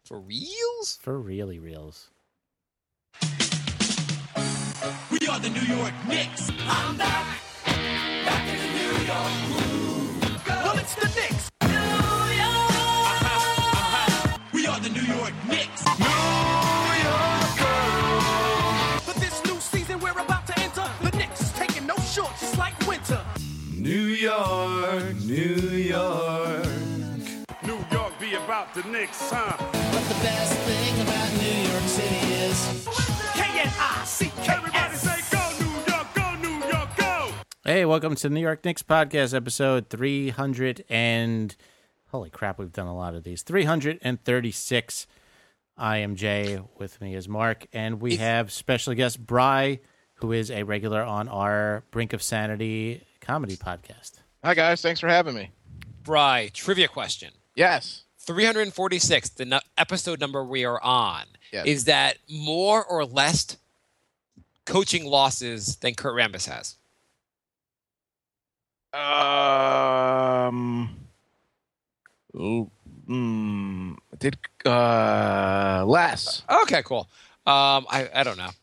For reals? For really reals. We are the New York Knicks. I'm back in the New York groove. Well, it's the Knicks. New York. We are the New York Knicks. New York girl. For this new season we're about to enter, the Knicks is taking no shorts, just like winter. New York, New York. New York be about the Knicks, huh? But the best thing about New York City is K-N-I-C-K. Everybody say go New York, go New York, go! Hey, welcome to the New York Knicks podcast, episode 300 and... Holy crap, we've done a lot of these. 336. I am Jay. With me is Mark. And we have special guest Bry, who is a regular on our Brink of Sanity comedy podcast. Hi, guys. Thanks for having me. Bry, trivia question. Yes. 346, the episode number we are on. Yes. Is that more or less coaching losses than Kurt Rambis has? Less. Okay, cool. I don't know.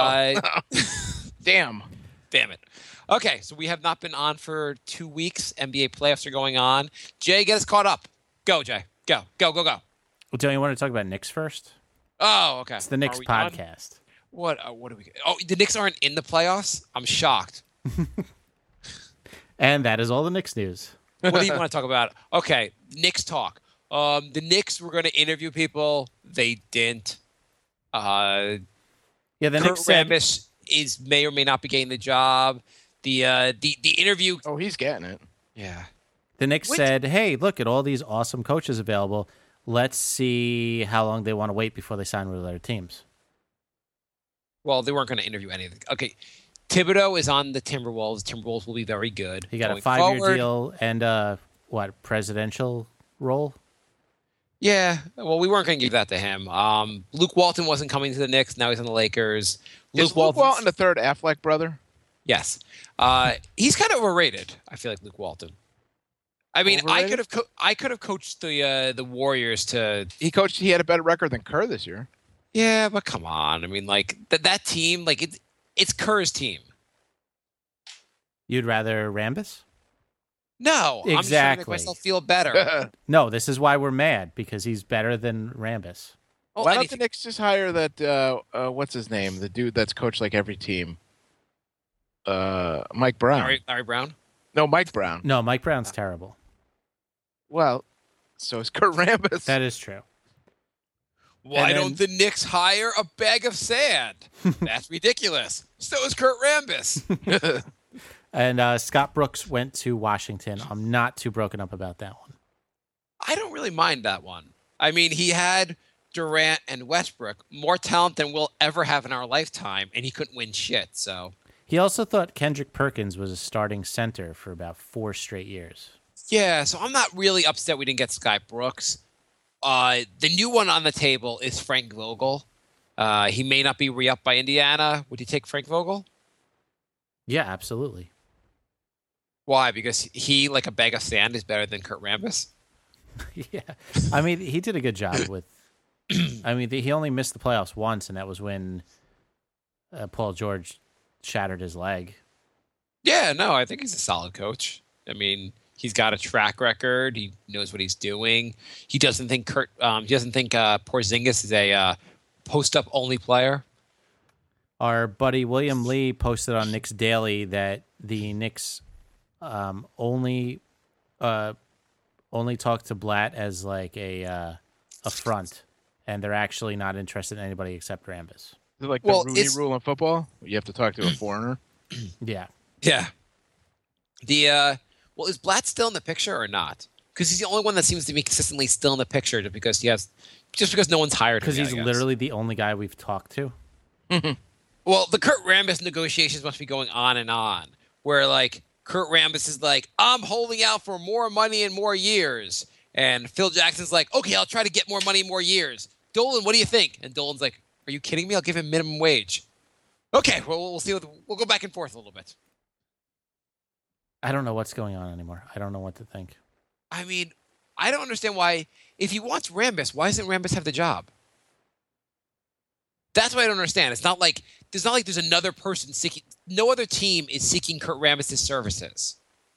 Damn. Damn it. Okay, so we have not been on for 2 weeks. NBA playoffs are going on. Jay, get us caught up. Go, Jay. Go. Well, don't you want to talk about Knicks first? Oh, okay. It's the Knicks podcast. What do we... Oh, the Knicks aren't in the playoffs? I'm shocked. And that is all the Knicks news. What do you want to talk about? Okay, Knicks talk. The Knicks were going to interview people. They didn't. Yeah, the Kurt Knicks said... Rambis may or may not be getting the job. The interview... Oh, he's getting it. Yeah. The Knicks said, hey, look at all these awesome coaches available. Let's see how long they want to wait before they sign with other teams. Well, they weren't going to interview anything. Okay, Thibodeau is on the Timberwolves. Timberwolves will be very good. He got a going 5-year forward. deal and presidential role? Yeah, well, we weren't going to give that to him. Luke Walton wasn't coming to the Knicks. Now he's on the Lakers. Is Luke Walton the third Affleck brother? Yes. He's kind of overrated, I feel like, Luke Walton. I mean, Overrated? I could have coached the Warriors to... He had a better record than Kerr this year. Yeah, but come on. I mean, like, that team, like, it's Kerr's team. You'd rather Rambis? No, I'm just trying to make Exactly. myself feel better. No, this is why we're mad, because he's better than Rambis. Well, Why don't the anything- Knicks just hire that, what's his name? The dude that's coached like every team. Mike Brown. Larry Brown? No, Mike Brown. No, Mike Brown's terrible. Well, so is Kurt Rambis. That is true. Why And then- don't the Knicks hire a bag of sand? That's ridiculous. So is Kurt Rambis. And Scott Brooks went to Washington. I'm not too broken up about that one. I don't really mind that one. I mean, he had Durant and Westbrook, more talent than we'll ever have in our lifetime, and he couldn't win shit, so... He also thought Kendrick Perkins was a starting center for about 4 straight years. Yeah, so I'm not really upset we didn't get Scott Brooks. The new one on the table is Frank Vogel. He may not be re-upped by Indiana. Would you take Frank Vogel? Yeah, absolutely. Why? Because he, like a bag of sand, is better than Kurt Rambis? Yeah. I mean, he did a good job with... I mean, he only missed the playoffs once, and that was when Paul George shattered his leg. Yeah, no, I think he's a solid coach. I mean, he's got a track record. He knows what he's doing. He doesn't think Porzingis is a post-up only player. Our buddy William Lee posted on Knicks Daily that the Knicks only talk to Blatt as like a front, and they're actually not interested in anybody except Rambis. Is it like Well, the Rooney it's- rule in football? You have to talk to a foreigner. Yeah. Yeah. Well, is Blatt still in the picture or not? Because he's the only one that seems to be consistently still in the picture, just because no one's hired him. Because yet, he's I guess. literally the only guy we've talked to. Well, the Kurt Rambis negotiations must be going on and on, where like Kurt Rambis is like, I'm holding out for more money and more years, and Phil Jackson's like, okay, I'll try to get more money and more years. Dolan, what do you think? And Dolan's like, are you kidding me? I'll give him minimum wage. Okay, well, we'll see. We'll go back and forth a little bit. I don't know what's going on anymore. I don't know what to think. I mean, I don't understand why. If he wants Rambis, why doesn't Rambis have the job? That's what I don't understand. It's not like there's another person seeking. No other team is seeking Kurt Rambis' services.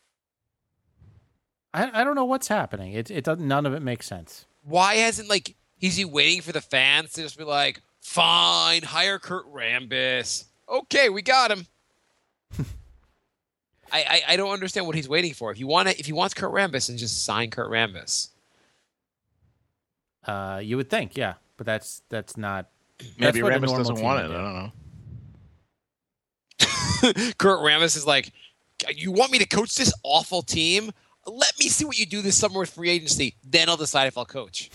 I don't know what's happening. It doesn't. None of it makes sense. Why hasn't is he waiting for the fans to just be like, fine, hire Kurt Rambis. Okay, we got him. I don't understand what he's waiting for. If he wants Kurt Rambis, then just sign Kurt Rambis. You would think, yeah, but that's not. Maybe what a Rambis normal doesn't team want would it. do. I don't know. Kurt Rambis is like, you want me to coach this awful team? Let me see what you do this summer with free agency. Then I'll decide if I'll coach.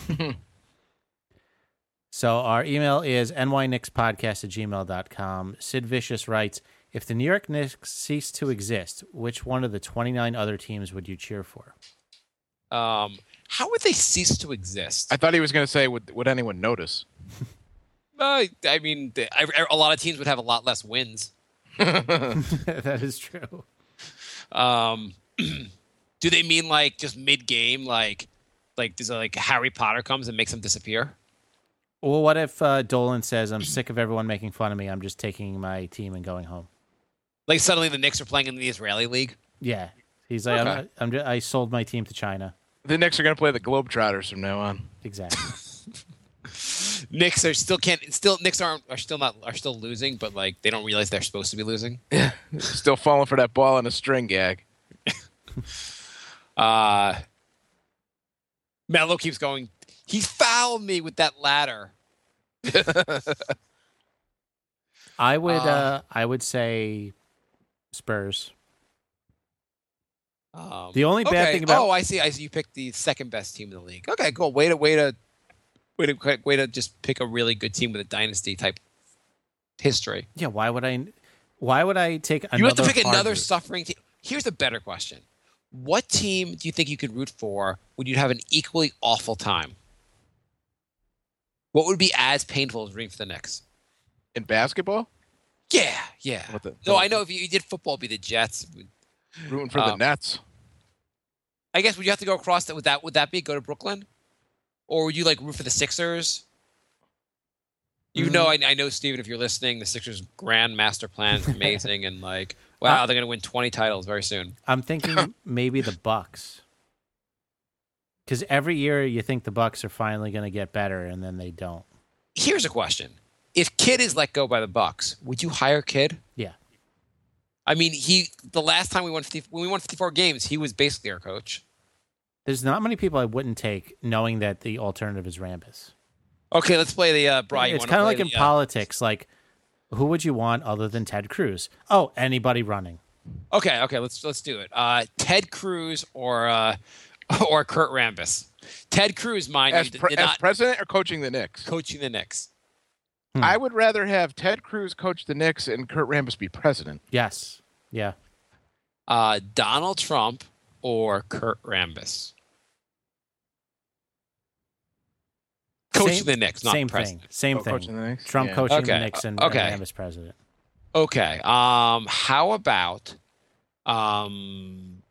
So our email is nyknickspodcast@gmail.com. Sid Vicious writes, if the New York Knicks cease to exist, which one of the 29 other teams would you cheer for? How would they cease to exist? I thought he was going to say, would anyone notice? I mean, a lot of teams would have a lot less wins. That is true. Do they mean just mid-game, does Harry Potter comes and makes them disappear? Well, what if Dolan says, I'm sick of everyone making fun of me. I'm just taking my team and going home. Like suddenly the Knicks are playing in the Israeli league? Yeah. He's like, Okay. I sold my team to China. The Knicks are going to play the Globetrotters from now on. Exactly. Knicks are still losing, but they don't realize they're supposed to be losing. Still falling for that ball on a string gag. Melo keeps going. He fouled me with that ladder. I would say Spurs. The only bad thing about I see. You picked the second best team in the league. Okay, cool. Way to just pick a really good team with a dynasty type history. Yeah, why would I take another You have to pick hard another route? suffering team. Here's a better question. What team do you think you could root for when you'd have an equally awful time? What would be as painful as rooting for the Knicks? In basketball? Yeah. No, I know if you did football, it'd be the Jets. Rooting for the Nets. I guess would you have to go across that? Would that be go to Brooklyn, or would you root for the Sixers? Even though I know, Steven, if you're listening, the Sixers' grand master plan is amazing, and wow, they're going to win 20 titles very soon. I'm thinking maybe the Bucks, because every year you think the Bucks are finally going to get better, and then they don't. Here's a question: if Kidd is let go by the Bucks, would you hire Kidd? Yeah. I mean, the last time when we won 54 games, he was basically our coach. There's not many people I wouldn't take, knowing that the alternative is Rambis. Okay, let's play the Brian. It's kind of like in politics. Who would you want other than Ted Cruz? Oh, anybody running. Okay, let's do it. Ted Cruz or Kurt Rambis. Ted Cruz, mind As you, president or coaching the Knicks? coaching the Knicks. I would rather have Ted Cruz coach the Knicks and Kurt Rambis be president. Yes. Yeah. Donald Trump or Kurt Rambis. Coaching the Knicks, not same president. thing. Same Oh, thing. coaching the Knicks? Trump Yeah. coaching Okay. the Knicks and Okay. Rambis president. Okay. How about an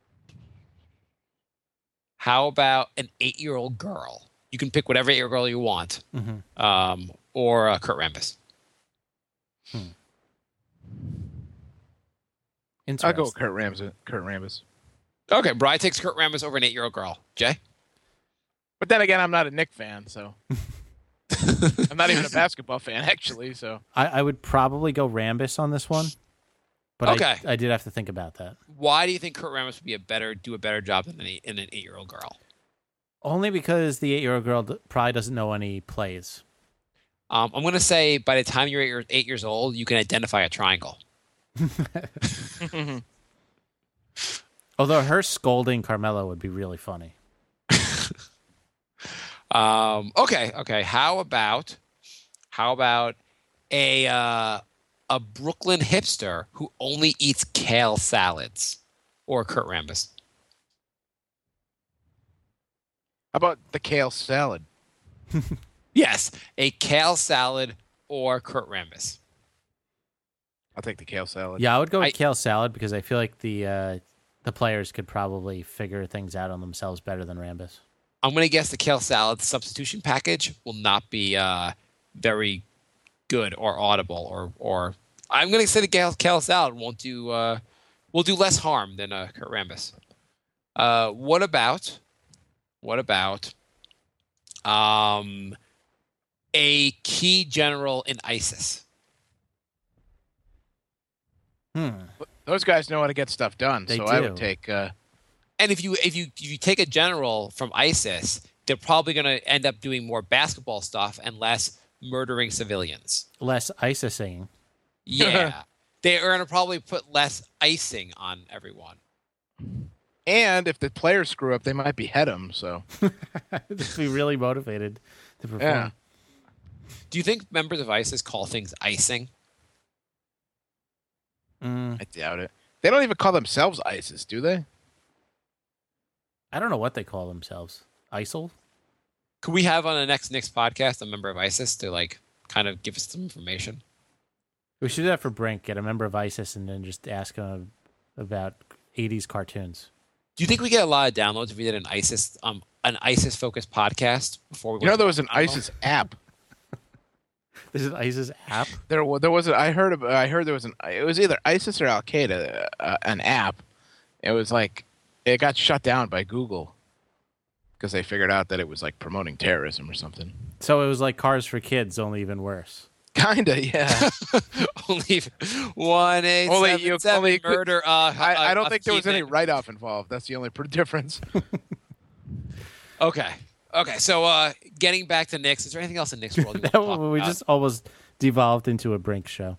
8-year-old girl? You can pick whatever 8-year-old girl you want. Mm-hmm. Or Kurt Rambis. I'll go with Kurt Rambis. Okay, Brian takes Kurt Rambis over an 8-year-old girl. Jay? But then again, I'm not a Knicks fan, so I'm not even a basketball fan, actually. So I would probably go Rambis on this one, but Okay. I did have to think about that. Why do you think Kurt Rambis would do a better job than an 8-year-old girl? Only because the 8-year-old girl probably doesn't know any plays. I'm going to say by the time you're 8 years old, you can identify a triangle. Although her scolding Carmelo would be really funny. Okay. How about a Brooklyn hipster who only eats kale salads, or Kurt Rambis? how about the kale salad? Yes, a kale salad or Kurt Rambis. I'll take the kale salad. Yeah, I would go with kale salad because I feel like the players could probably figure things out on themselves better than Rambis. I'm going to guess the kale salad substitution package will not be very good or audible, or I'm going to say the kale salad will do less harm than Kurt Rambis. What about a key general in ISIS? Those guys know how to get stuff done, They so I do. would take. And if you take a general from ISIS, they're probably going to end up doing more basketball stuff and less murdering civilians. Less ISISing. Yeah, they are going to probably put less icing on everyone. And if the players screw up, they might behead them. So Just be really motivated to perform. yeah, Do you think members of ISIS call things icing? I doubt it. They don't even call themselves ISIS, do they? I don't know what they call themselves. ISIL? Could we have on the next Knicks podcast a member of ISIS to like kind of give us some information? We should do that for Brink. Get a member of ISIS and then just ask him about 80s cartoons. Do you think we get a lot of downloads if we did an ISIS focused podcast before we? You know, there was an ISIS app. There's an ISIS app? There was. I heard there was it was either ISIS or Al Qaeda, an app. It was like it got shut down by Google because they figured out that it was like promoting terrorism or something. So it was like Cars for Kids, only even worse. Kinda, yeah. Only 1-877 only you could- murder. I don't think there was any Keegan. write-off involved. That's the only difference. Okay. So getting back to Knicks, is there anything else in Knicks world you want to talk We about? just almost devolved into a Brink show.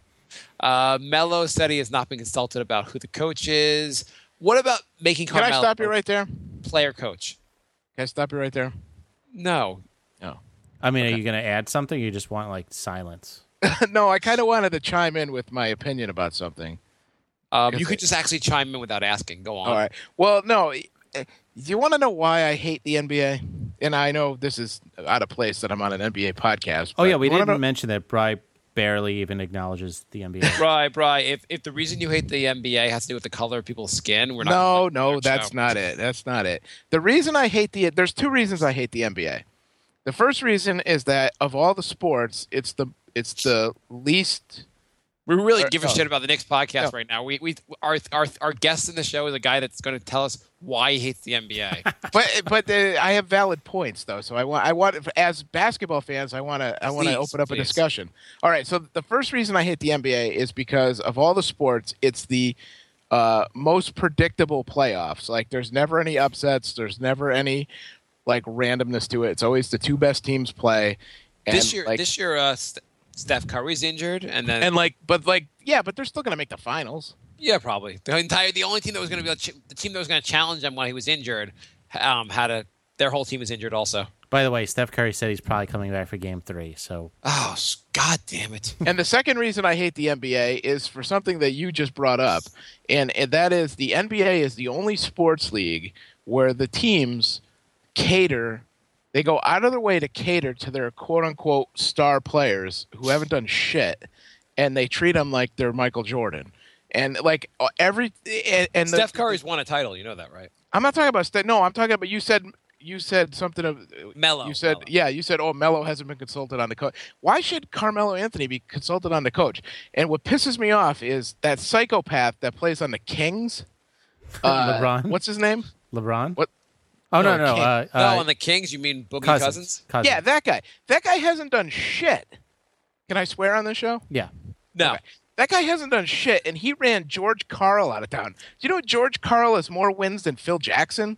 Melo said he has not been consulted about who the coach is. What about making Can Carmelo I stop you right there? player coach? Can I stop you right there? No. No. I mean, are you going to add something or you just want like silence? No, I kind of wanted to chime in with my opinion about something. You could just actually chime in without asking. Go on. All right. Well, no. Do you want to know why I hate the NBA? And I know this is out of place that I'm on an NBA podcast. Oh, but yeah, we you wanna didn't know- mention that Bry barely even acknowledges the NBA. Bri, if the reason you hate the NBA has to do with the color of people's skin, we're not. No, gonna let you that's show. not it. That's not it. The reason I hate there's two reasons I hate the NBA. The first reason is that of all the sports, it's the least. We really Or- give a no. shit about the Knicks podcast No. right now. Our guest in the show is a guy that's going to tell us why he hates the NBA. But I have valid points though, so I want as basketball fans, I want to Please, open up a please. discussion. All right, so the first reason I hate the NBA is because of all the sports, it's the most predictable playoffs. Like there's never any upsets, there's never any like randomness to it. It's always the two best teams play. And, this year, like, Steph Curry's injured, and then but they're still gonna make the finals. yeah, probably the only team that was going to be the team that was going to challenge them when he was injured their whole team is injured also. By the way, Steph Curry said he's probably coming back for Game 3, so Oh, God damn it! And the second reason I hate the NBA is for something that you just brought up, and that is the NBA is the only sports league where the teams cater. They go out of their way to cater to their quote-unquote star players who haven't done shit, and they treat them like they're Michael Jordan. And like Steph Curry's won a title. You know that, right? I'm not talking about Steph. No, I'm talking about you said something of Melo. You said, Melo. yeah, you said, oh, Melo hasn't been consulted on the coach. Why should Carmelo Anthony be consulted on the coach? And what pisses me off is that psychopath that plays on the Kings. LeBron? What's his name? LeBron? What? Oh, No, no. King. No, on the Kings, you mean Boogie Cousins? Yeah, that guy. That guy hasn't done shit. Can I swear on this show? Yeah. No. Okay. That guy hasn't done shit, and he ran George Karl out of town. Do you know George Karl has more wins than Phil Jackson?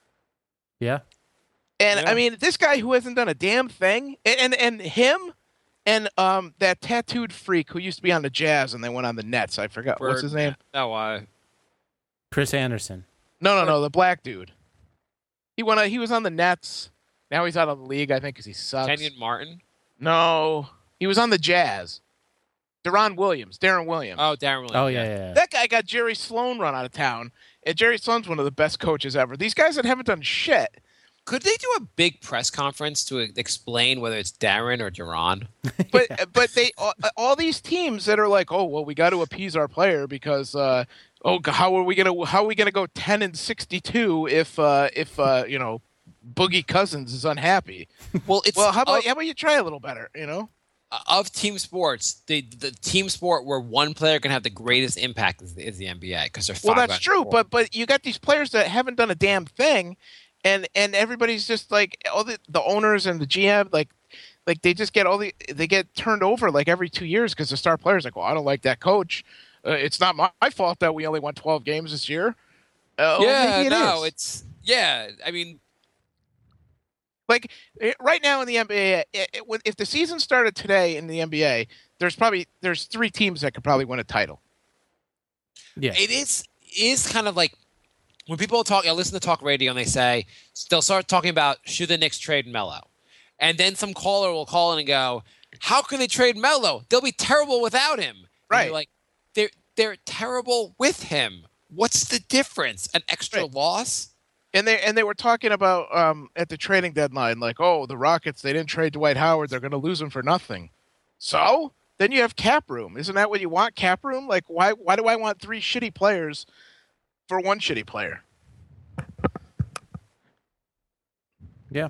Yeah. And Yeah. I mean, this guy who hasn't done a damn thing, and him, and that tattooed freak who used to be on the Jazz and they went on the Nets. I forgot what's his name. No, Chris Anderson. No, the black dude. He was on the Nets. Now he's out of the league, I think, because he sucks. Kenyon Martin. No, he was on the Jazz. Darren Williams. Oh, Darren Williams. Oh, yeah. That guy got Jerry Sloan run out of town, and Jerry Sloan's one of the best coaches ever. These guys that haven't done shit. Could they do a big press conference to explain whether it's Darren or Duran? But they all these teams that are like, oh well, we got to appease our player because how are we gonna go 10-62 if Boogie Cousins is unhappy. Well, it's Well, how about you try a little better? You know. of team sports, the team sport where one player can have the greatest impact is the NBA because they're Well, five that's on true, four. but you got these players that haven't done a damn thing, and everybody's just like all the owners and the GM like they just get they get turned over like every 2 years because the star players like, well, I don't like that coach. It's not my fault that we only won 12 games this year. Maybe it is. I mean, Like right now in the NBA, if the season started today in the NBA, there's 3 teams that could probably win a title. Yeah. it is kind of like when people talk. I listen to talk radio and they'll start talking about should the Knicks trade Melo, and then some caller will call in and go, "How can they trade Melo? They'll be terrible without him." And Right. you're like they're terrible with him. What's the difference? An extra Right. loss? And they were talking about at the trading deadline, like, oh, the Rockets, they didn't trade Dwight Howard, they're going to lose him for nothing. So then you have cap room. Isn't that what you want? Cap room? Like, why do I want 3 shitty players for 1 shitty player? Yeah.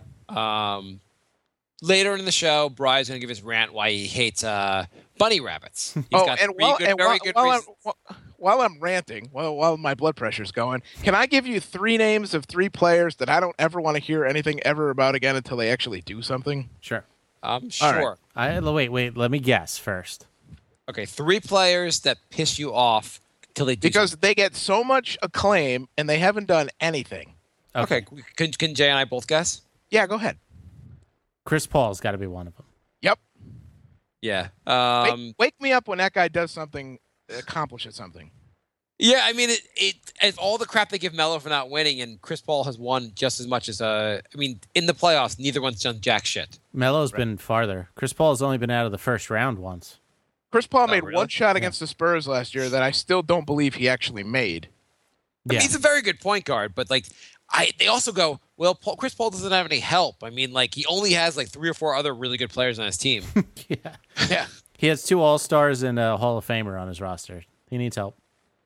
Later in the show, Brian's going to give his rant why he hates bunny rabbits. He's got and very good reasons. while I'm ranting, while my blood pressure's going, can I give you 3 names of 3 players that I don't ever want to hear anything ever about again until they actually do something? Sure. Sure. Wait. Let me guess first. Okay, 3 players that piss you off until they do Because they get so much acclaim and they haven't done anything. something. Okay, can Jay and I both guess? Yeah, go ahead. Chris Paul's got to be one of them. Yep. Yeah. Wake me up when that guy does something, accomplishes something. Yeah, I mean, it's all the crap they give Melo for not winning, and Chris Paul has won just as much as. I mean, in the playoffs, neither one's done jack shit. Melo's been farther. Chris Paul's only been out of the first round once. Chris Paul made really? one shot against the Spurs last year that I still don't believe he actually made. I Yeah. mean, he's a very good point guard, but like, they also go, well, Chris Paul doesn't have any help. I mean, like, he only has like 3 or 4 other really good players on his team. Yeah. Yeah. He has 2 All-Stars and a Hall of Famer on his roster. He needs help.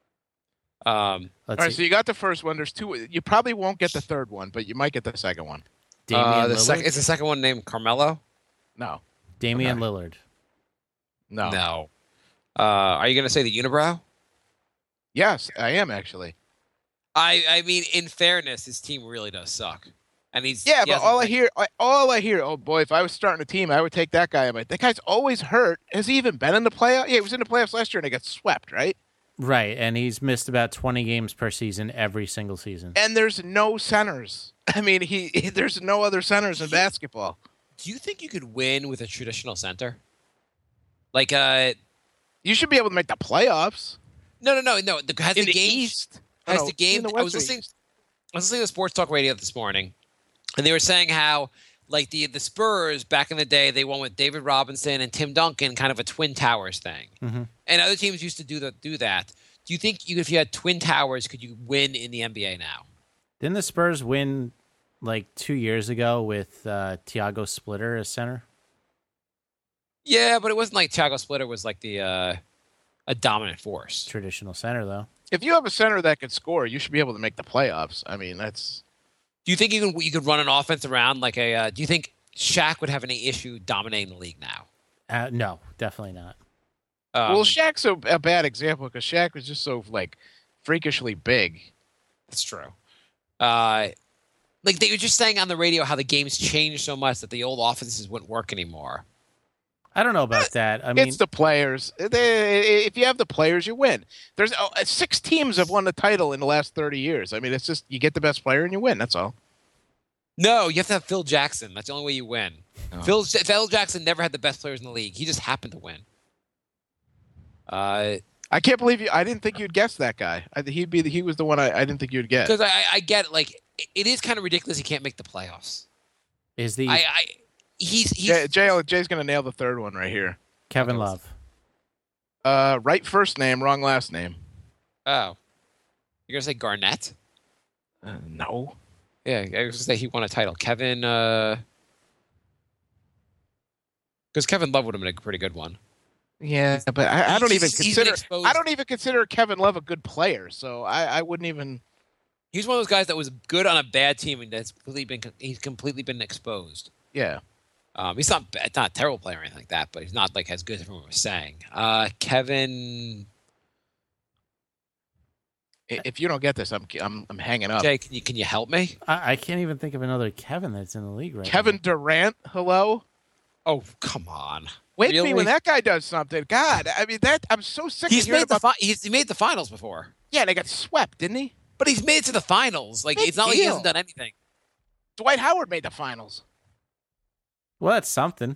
Um, Let's All right, see. so you got the first one. There's 2. You probably won't get the third one, but you might get the second one. Damian is Lillard. the second one named Carmelo? No. Damian Okay. Lillard. No. No. Are you going to say the unibrow? Yes, I am actually. I mean, in fairness, his team really does suck, and he's Yeah, he but hasn't all I hear, oh boy, if I was starting a team, I would take that guy. But that guy's always hurt. Has he even been in the playoffs? Yeah, he was in the playoffs last year and he got swept, right? Right, and he's missed about 20 games per season every single season. And there's no centers. I mean, there's no other centers in basketball. Do you think you could win with a traditional center? Like, You should be able to make the playoffs no. Has in the the game? East. Has No, the game? in the I was West or listening. East? I was listening to Sports Talk Radio this morning, and they were saying how, like, the Spurs back in the day, they won with David Robinson and Tim Duncan, kind of a Twin Towers thing, and other teams used to do that. Do you think if you had Twin Towers, could you win in the NBA now? Didn't the Spurs win like 2 years ago with Thiago Splitter as center? Yeah, but it wasn't like Thiago Splitter was like a dominant force. Traditional center, though. If you have a center that can score, you should be able to make the playoffs. I mean, that's Do you think you could run an offense around like a? Do you think Shaq would have any issue dominating the league now? No, definitely not. well, Shaq's a bad example because Shaq was just so like freakishly big. That's true. Like they were just saying on the radio how the game's changed so much that the old offenses wouldn't work anymore. I don't know about that. I mean, It's the players. If you have the players, you win. There's 6 teams have won the title in the last 30 years. I mean, it's just you get the best player and you win. That's all. No, you have to have Phil Jackson. That's the only way you win. Phil Jackson never had the best players in the league. He just happened to win. I can't believe you. I didn't think you'd guess that guy. He was the one I didn't think you'd get. Because I get it, like it is kind of ridiculous he can't make the playoffs. is the He's Jay's gonna nail the third one right here. Kevin Love? Right first name, wrong last name. oh, you're gonna say Garnett? No. Yeah, I was gonna say he won a title. Kevin, because Kevin Love would have been a pretty good one. Yeah, but I don't even He's been consider. exposed- I don't even consider Kevin Love a good player. So I wouldn't even. He's one of those guys that was good on a bad team and he's completely been exposed. Yeah. He's not a terrible player or anything like that, but he's not like as good as everyone was saying. Kevin, If you don't get this, I'm hanging up. Jay, can you help me? I can't even think of another Kevin that's in the league right Kevin now. Durant, hello? Oh, come on. Wake Really? me when that guy does something. God, I mean, I'm so sick He's of hearing made the about... he made the finals before, Yeah, they got swept, didn't he? but he's made it to the finals. Like Big it's not like he deal. hasn't done anything. Dwight Howard made the finals. Well, that's something.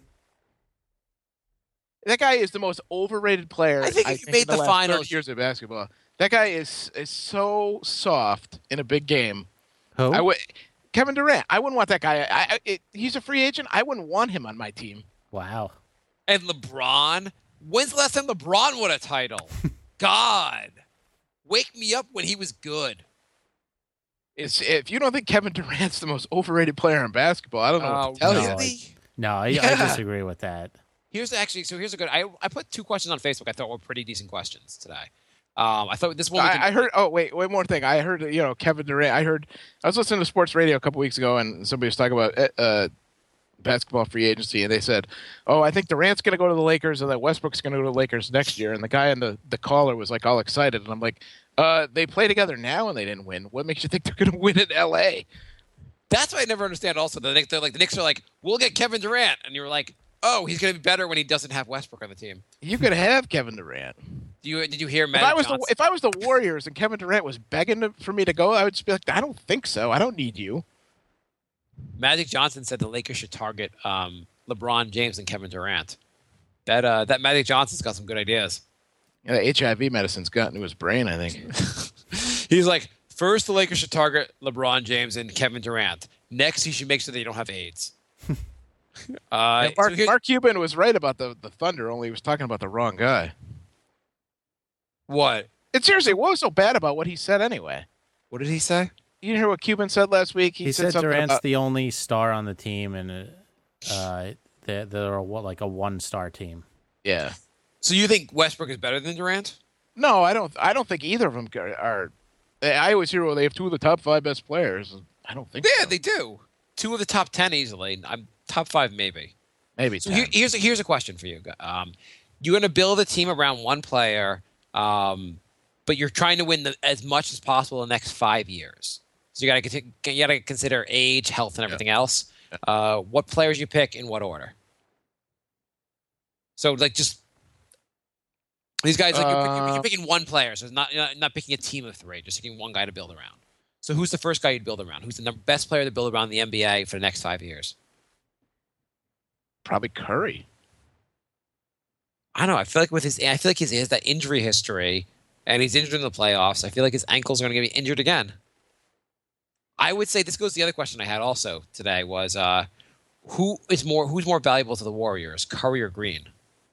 That guy is the most overrated player. I think if you made in the the last finals- 30 years of basketball. That guy is so soft in a big game. Who? Kevin Durant. I wouldn't want that guy. He's a free agent. I wouldn't want him on my team. Wow. And LeBron, when's the last time LeBron won a title? God, wake me up when he was good. If you don't think Kevin Durant's the most overrated player in basketball, I don't know what to tell no. you. Really? No, I Yeah. disagree with that. Here's a good. I put 2 questions on Facebook I thought were pretty decent questions today. I thought this one. I heard. Oh wait, one more thing. I heard. Kevin Durant. I was listening to sports radio a couple weeks ago, and somebody was talking about basketball free agency, and they said, "Oh, I think Durant's going to go to the Lakers, and that Westbrook's going to go to the Lakers next year." And the guy on the caller was like all excited, and I'm like, "They play together now, and they didn't win. What makes you think they're going to win in L.A.?" That's what I never understand. Also, the Knicks are like, we'll get Kevin Durant, and you're like, oh, he's going to be better when he doesn't have Westbrook on the team. You could have Kevin Durant. Did you hear If Magic I was Johnson? if I was the Warriors and Kevin Durant was begging for me to go, I would just be like, "I don't think so. I don't need you." Magic Johnson said the Lakers should target LeBron James and Kevin Durant. That Magic Johnson's got some good ideas. Yeah, the HIV medicine's got into his brain, I think. He's like, first the Lakers should target LeBron James and Kevin Durant. Next, he should make sure they don't have AIDS. Yeah, Mark Cuban was right about the Thunder, only he was talking about the wrong guy. What? And seriously, what was so bad about what he said anyway? What did he say? You didn't hear what Cuban said last week? He said something Durant's about, the only star on the team, and they're like a one-star team. yeah. So you think Westbrook is better than Durant? No, I don't think either of them are. I always hear, well, they have 2 of the top 5 best players. I don't think Yeah, so. they do. 2 of the top 10 easily. I'm top 5 maybe. Maybe So 10. here's a question for you. You're going to build a team around one player, but you're trying to win as much as possible in the next 5 years. So you got to consider age, health, and everything else. What players you pick in what order? So like just these guys, like you're picking one player, so it's you're not picking a team of 3, just picking one guy to build around. So who's the first guy you'd build around? Who's the best player to build around in the NBA for the next 5 years? Probably Curry. I don't know. I feel like he has that injury history, and he's injured in the playoffs. I feel like his ankles are going to be injured again. I would say this goes to the other question I had also today was who's more valuable to the Warriors, Curry or Green?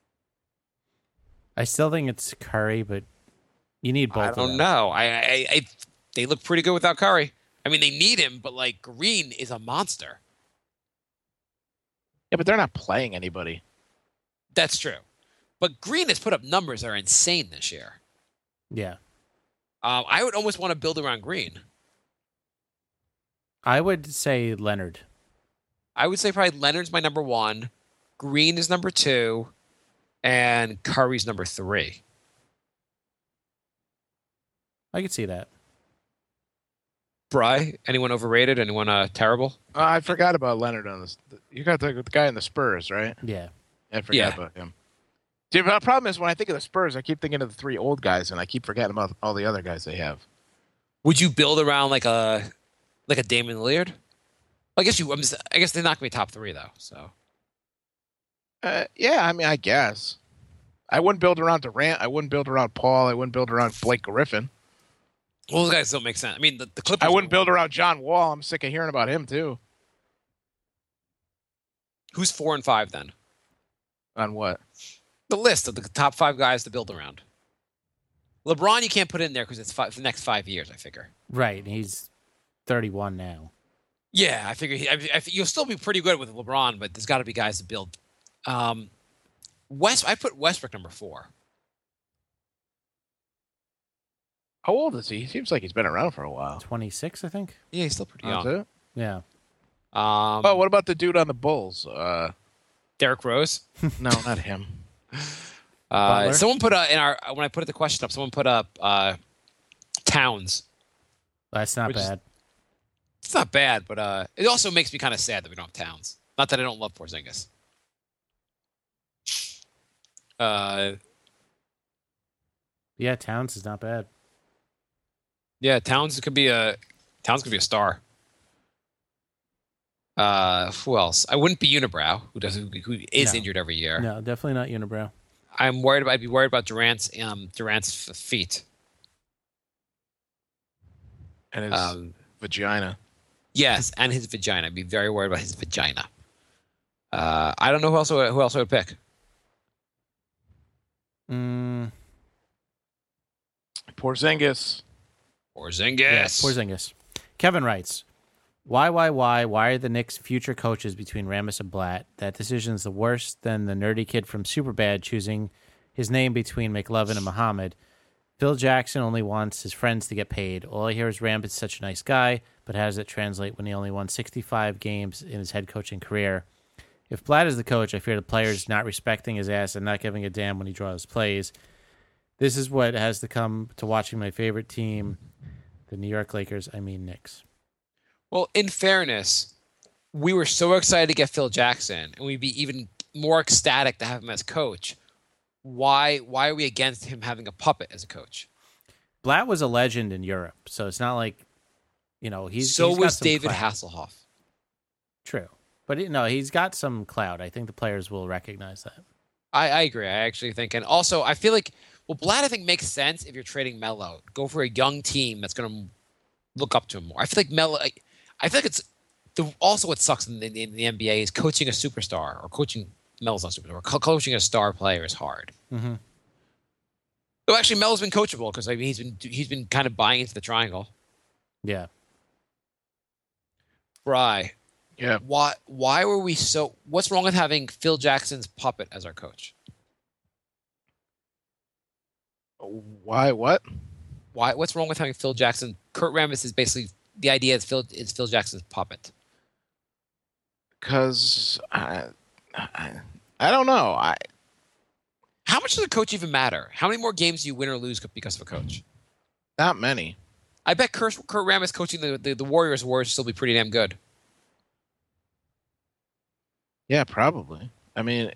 I still think it's Curry, but you need both. I of don't them. know. They look pretty good without Curry. I mean, they need him, but like Green is a monster. Yeah, but they're not playing anybody. That's true. But Green has put up numbers that are insane this year. Yeah, I would almost want to build around Green. I would say Leonard. I would say probably Leonard's my number 1, Green is number 2, and Curry's number 3. I could see that. Bry, anyone overrated? Anyone terrible? I forgot about Leonard on this. You got the guy in the Spurs, right? Yeah. I forgot Yeah. about him. Dude, the problem is when I think of the Spurs, I keep thinking of the 3 old guys, and I keep forgetting about all the other guys they have. Would you build around like a Damian Lillard? I guess they're not going to be top 3 though. So Yeah, I mean, I guess. I wouldn't build around Durant. I wouldn't build around Paul. I wouldn't build around Blake Griffin. well, those guys don't make sense. I mean, the Clippers. I wouldn't build around John Wall. I'm sick of hearing about him, too. Who's 4 and 5 then? On what? The list of the top 5 guys to build around. LeBron, you can't put in there because it's for the next 5 years. I figure. Right. He's 31 now. Yeah, I figure you'll still be pretty good with LeBron, but there's got to be guys to build. I put Westbrook number 4. How old is he? He seems like he's been around for a while. 26, I think. Yeah, he's still pretty That's young. it? Yeah. Oh, what about the dude on the Bulls? Derrick Rose. No, not him. Butler? Someone put when I put the question up, someone put up Towns. That's not Which is- bad. It's not bad, but it also makes me kind of sad that we don't have Towns. Not that I don't love Porzingis. Yeah, Towns is not bad. Yeah, Towns could be a star. Who else? I wouldn't be Unibrow, who is No. injured every year. No, definitely not Unibrow. I'd be worried about Durant's feet. And his vagina. Yes, and his vagina. I'd be very worried about his vagina. I don't know who else I would pick. Porzingis. Porzingis. Yeah, Porzingis. Kevin writes, why are the Knicks' future coaches between Rambis and Blatt? That decision's the worse than the nerdy kid from Superbad choosing his name between McLovin and Muhammad. Phil Jackson only wants his friends to get paid. All I hear is Rambis such a nice guy, but how does it translate when he only won 65 games in his head coaching career? If Blatt is the coach, I fear the players not respecting his ass and not giving a damn when he draws plays. This is what has to come to watching my favorite team, the New York Lakers, Knicks. Well, in fairness, we were so excited to get Phil Jackson, and we'd be even more ecstatic to have him as coach. Why are we against him having a puppet as a coach? Blatt was a legend in Europe, so it's not like, he's was got some David clout. Hasselhoff. True. But he's got some clout. I think the players will recognize that. I agree. I actually think, and also I feel like, Blatt I think makes sense if you're trading Melo. Go for a young team that's going to look up to him more. I feel like Melo. I feel like it's also what sucks in the NBA is coaching a superstar or coaching Melo's not superstar. Coaching a star player is hard. Mm-hmm. So actually, Melo's been coachable because he's been kind of buying into the triangle. Yeah. Right. Yeah. Why were we so? What's wrong with having Phil Jackson's puppet as our coach? Why? What? What's wrong with having Phil Jackson? Kurt Rambis is basically the idea is Phil Jackson's puppet. Because I don't know. How much does a coach even matter? How many more games do you win or lose because of a coach? Not many. I bet Kurt Rambis coaching the Warriors would still be pretty damn good. Yeah, probably. I mean,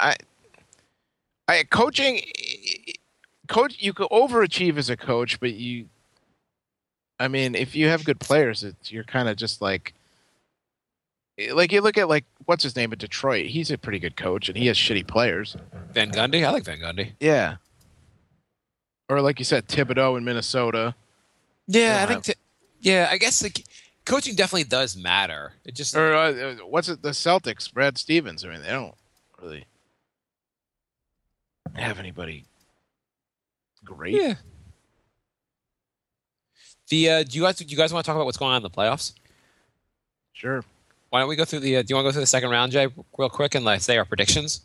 coaching. Coach, you could overachieve as a coach, but if you have good players, you're kind of just like you look at what's his name in Detroit. He's a pretty good coach, and he has shitty players. Van Gundy, I like Van Gundy. Yeah. Or like you said, Thibodeau in Minnesota. Yeah, I think. I guess coaching definitely does matter. It just what's it? The Celtics, Brad Stevens. I mean, they don't really have anybody great. Yeah. Do you guys want to talk about what's going on in the playoffs? Sure. Why don't we go through do you want to go through the second round, Jay, real quick, and say our predictions?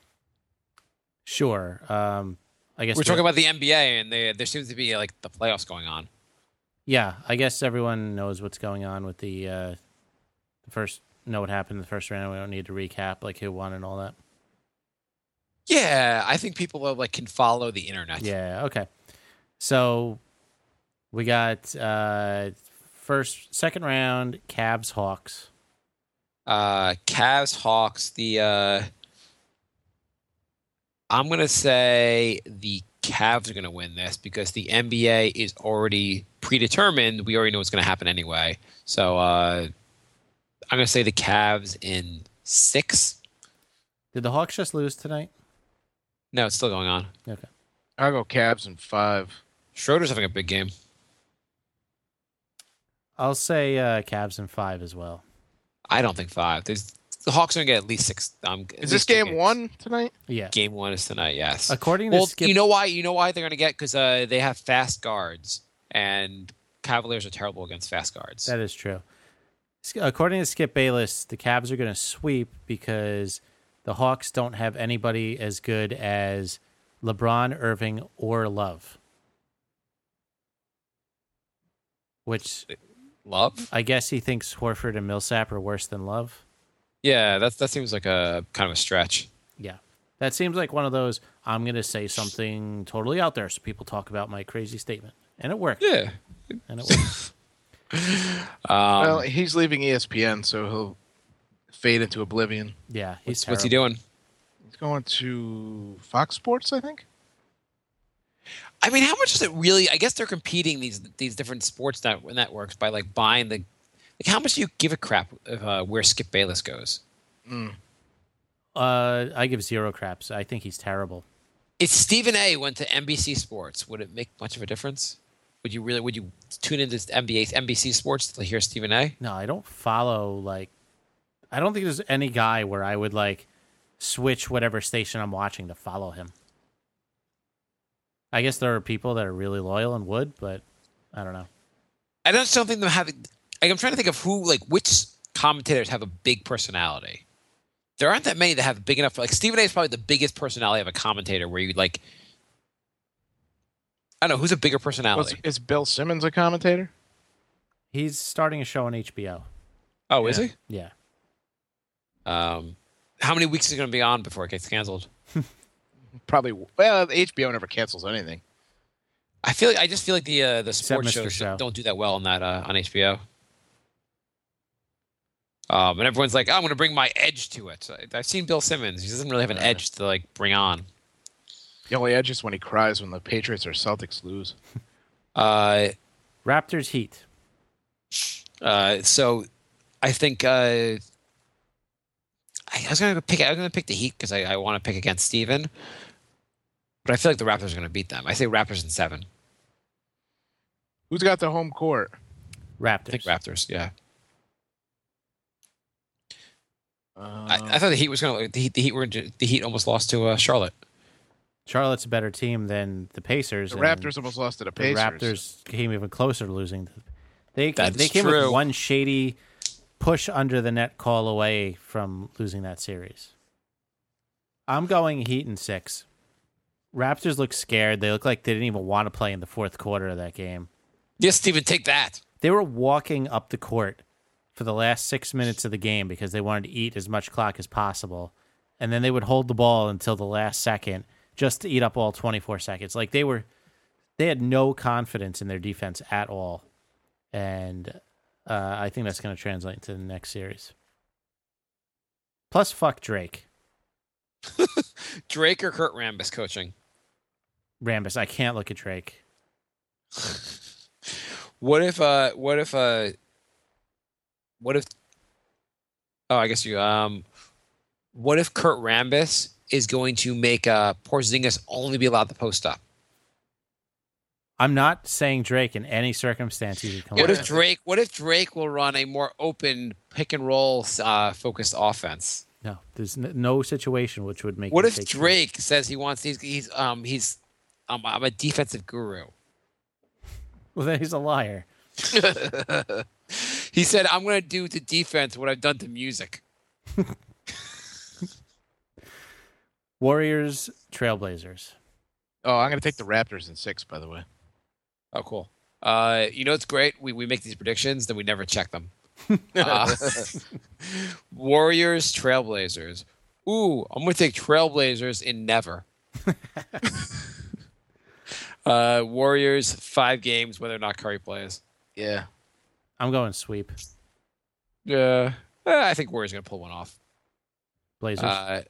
Sure. I guess we're talking about the NBA, and there seems to be the playoffs going on. Yeah, I guess everyone knows what's going on with the first. Know what happened in the first round. We don't need to recap who won and all that. Yeah, I think people can follow the internet. Yeah. Okay. So we got second round Cavs Hawks. Cavs Hawks. I'm gonna say the Cavs are gonna win this because the NBA is already predetermined. We already know what's gonna happen anyway. So I'm gonna say the Cavs in 6. Did the Hawks just lose tonight? No, it's still going on. Okay. I'll go Cavs in 5. Schroeder's having a big game. I'll say Cavs in 5 as well. I don't think 5. The Hawks are going to get at least 6. Is this game 1 tonight? Yeah. Game 1 is tonight, yes. According to Skip... You know why they're going to get? Because they have fast guards, and Cavaliers are terrible against fast guards. That is true. According to Skip Bayless, the Cavs are going to sweep because the Hawks don't have anybody as good as LeBron, Irving, or Love. which Love? I guess he thinks Horford and Millsap are worse than Love. Yeah, that seems like a kind of a stretch. Yeah. That seems like one of those, I'm going to say something totally out there so people talk about my crazy statement. And it worked. Yeah. And it worked. Well, he's leaving ESPN, so he'll fade into oblivion. Yeah. He's What's he terrible. doing? He's going to Fox Sports, I think. I mean, how much is it really? I guess they're competing these different sports networks by like buying the. Like, how much do you give a crap of where Skip Bayless goes? I give zero craps. I think he's terrible. If Stephen A. went to NBC Sports, would it make much of a difference? Would you tune into NBC Sports to hear Stephen A.? No, I don't follow, I don't think there's any guy where I would, switch whatever station I'm watching to follow him. I guess there are people that are really loyal and would, but I don't know. I just don't think them having. I'm trying to think of which commentators have a big personality. There aren't that many that have big enough. Like Stephen A. is probably the biggest personality of a commentator. Where you I don't know who's a bigger personality. Is Bill Simmons a commentator? He's starting a show on HBO. Oh, is he? Yeah. How many weeks is it going to be on before it gets canceled? Probably. Well, HBO never cancels anything. I just feel like the sports Mr. shows Show. don't do that well on that on HBO. And everyone's like, I'm going to bring my edge to it. I've seen Bill Simmons. He doesn't really have an edge to bring on. The only edge is when he cries when the Patriots or Celtics lose. Raptors Heat. So I think I was going to pick the Heat because I want to pick against Steven. But I feel like the Raptors are going to beat them. I say Raptors in 7. Who's got the home court? Raptors. I think Raptors, yeah. I thought the Heat was going to. The Heat almost lost to Charlotte. Charlotte's a better team than the Pacers. The and Raptors almost lost to the The Pacers. Raptors came even closer to losing. They That's came true. with one shady push under the net call away from losing that series. I'm going Heat in 6. Raptors look scared. They look like they didn't even want to play in the fourth quarter of that game. Yes, Steven, take that. They were walking up the court for the last 6 minutes of the game because they wanted to eat as much clock as possible. And then they would hold the ball until the last second just to eat up all 24 seconds. They had no confidence in their defense at all. And I think that's going to translate to the next series. Plus, fuck Drake. Drake or Kurt Rambis coaching? Rambis, I can't look at Drake. What if oh, I guess you what if Kurt Rambis is going to make Porzingis only be allowed to post up? I'm not saying Drake in any circumstance he could come What up if Drake will run a more open pick and roll focused offense? No, there's no situation which would make. What me if take Drake says he wants I'm a defensive guru. Well, then he's a liar. He said, I'm going to do to defense what I've done to music. Warriors, Trailblazers. Oh, I'm going to take the Raptors in 6, by the way. Oh, cool. It's great. We make these predictions, then we never check them. Warriors, Trailblazers. Ooh, I'm going to take Trailblazers in never. Warriors, 5 games, whether or not Curry plays. Yeah. I'm going sweep. Yeah. I think Warriors are going to pull one off. Blazers. I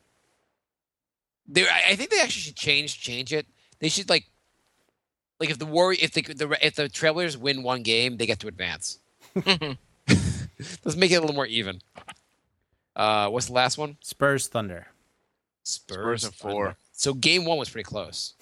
think they actually should change it. They should if the Trailblazers win one game, they get to advance. Let's make it a little more even. What's the last one? Spurs, Thunder. Spurs in 4. So game 1 was pretty close.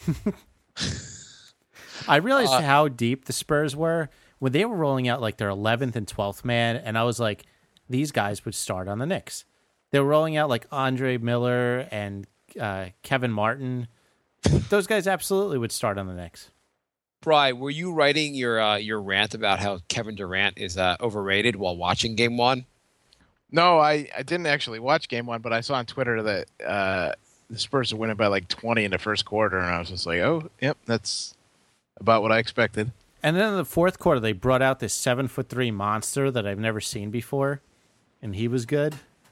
I realized how deep the Spurs were when they were rolling out their 11th and 12th man, and I was like, these guys would start on the Knicks. They were rolling out Andre Miller and Kevin Martin. Those guys absolutely would start on the Knicks. Bri, were you writing your rant about how Kevin Durant is overrated while watching game 1? No, I didn't actually watch game 1, but I saw on Twitter that the Spurs were winning by 20 in the first quarter, and I was just like, oh, yep, that's about what I expected. And then in the fourth quarter, they brought out this 7'3" monster that I've never seen before, and he was good.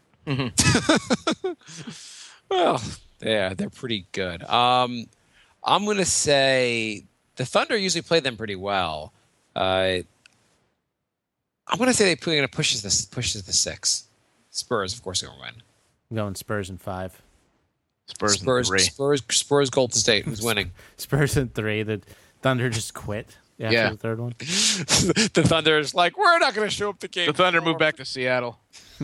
Well, yeah, they're pretty good. I'm going to say the Thunder usually play them pretty well. I'm going to say they're going to push the 6. Spurs, of course, are going to win. I'm going Spurs in 5. Spurs in 3. Spurs, Golden State, who's winning? Spurs in 3. The Thunder just quit after Yeah. the third one. The Thunder is like, we're not going to show up the game. The Thunder 4. moved back to Seattle.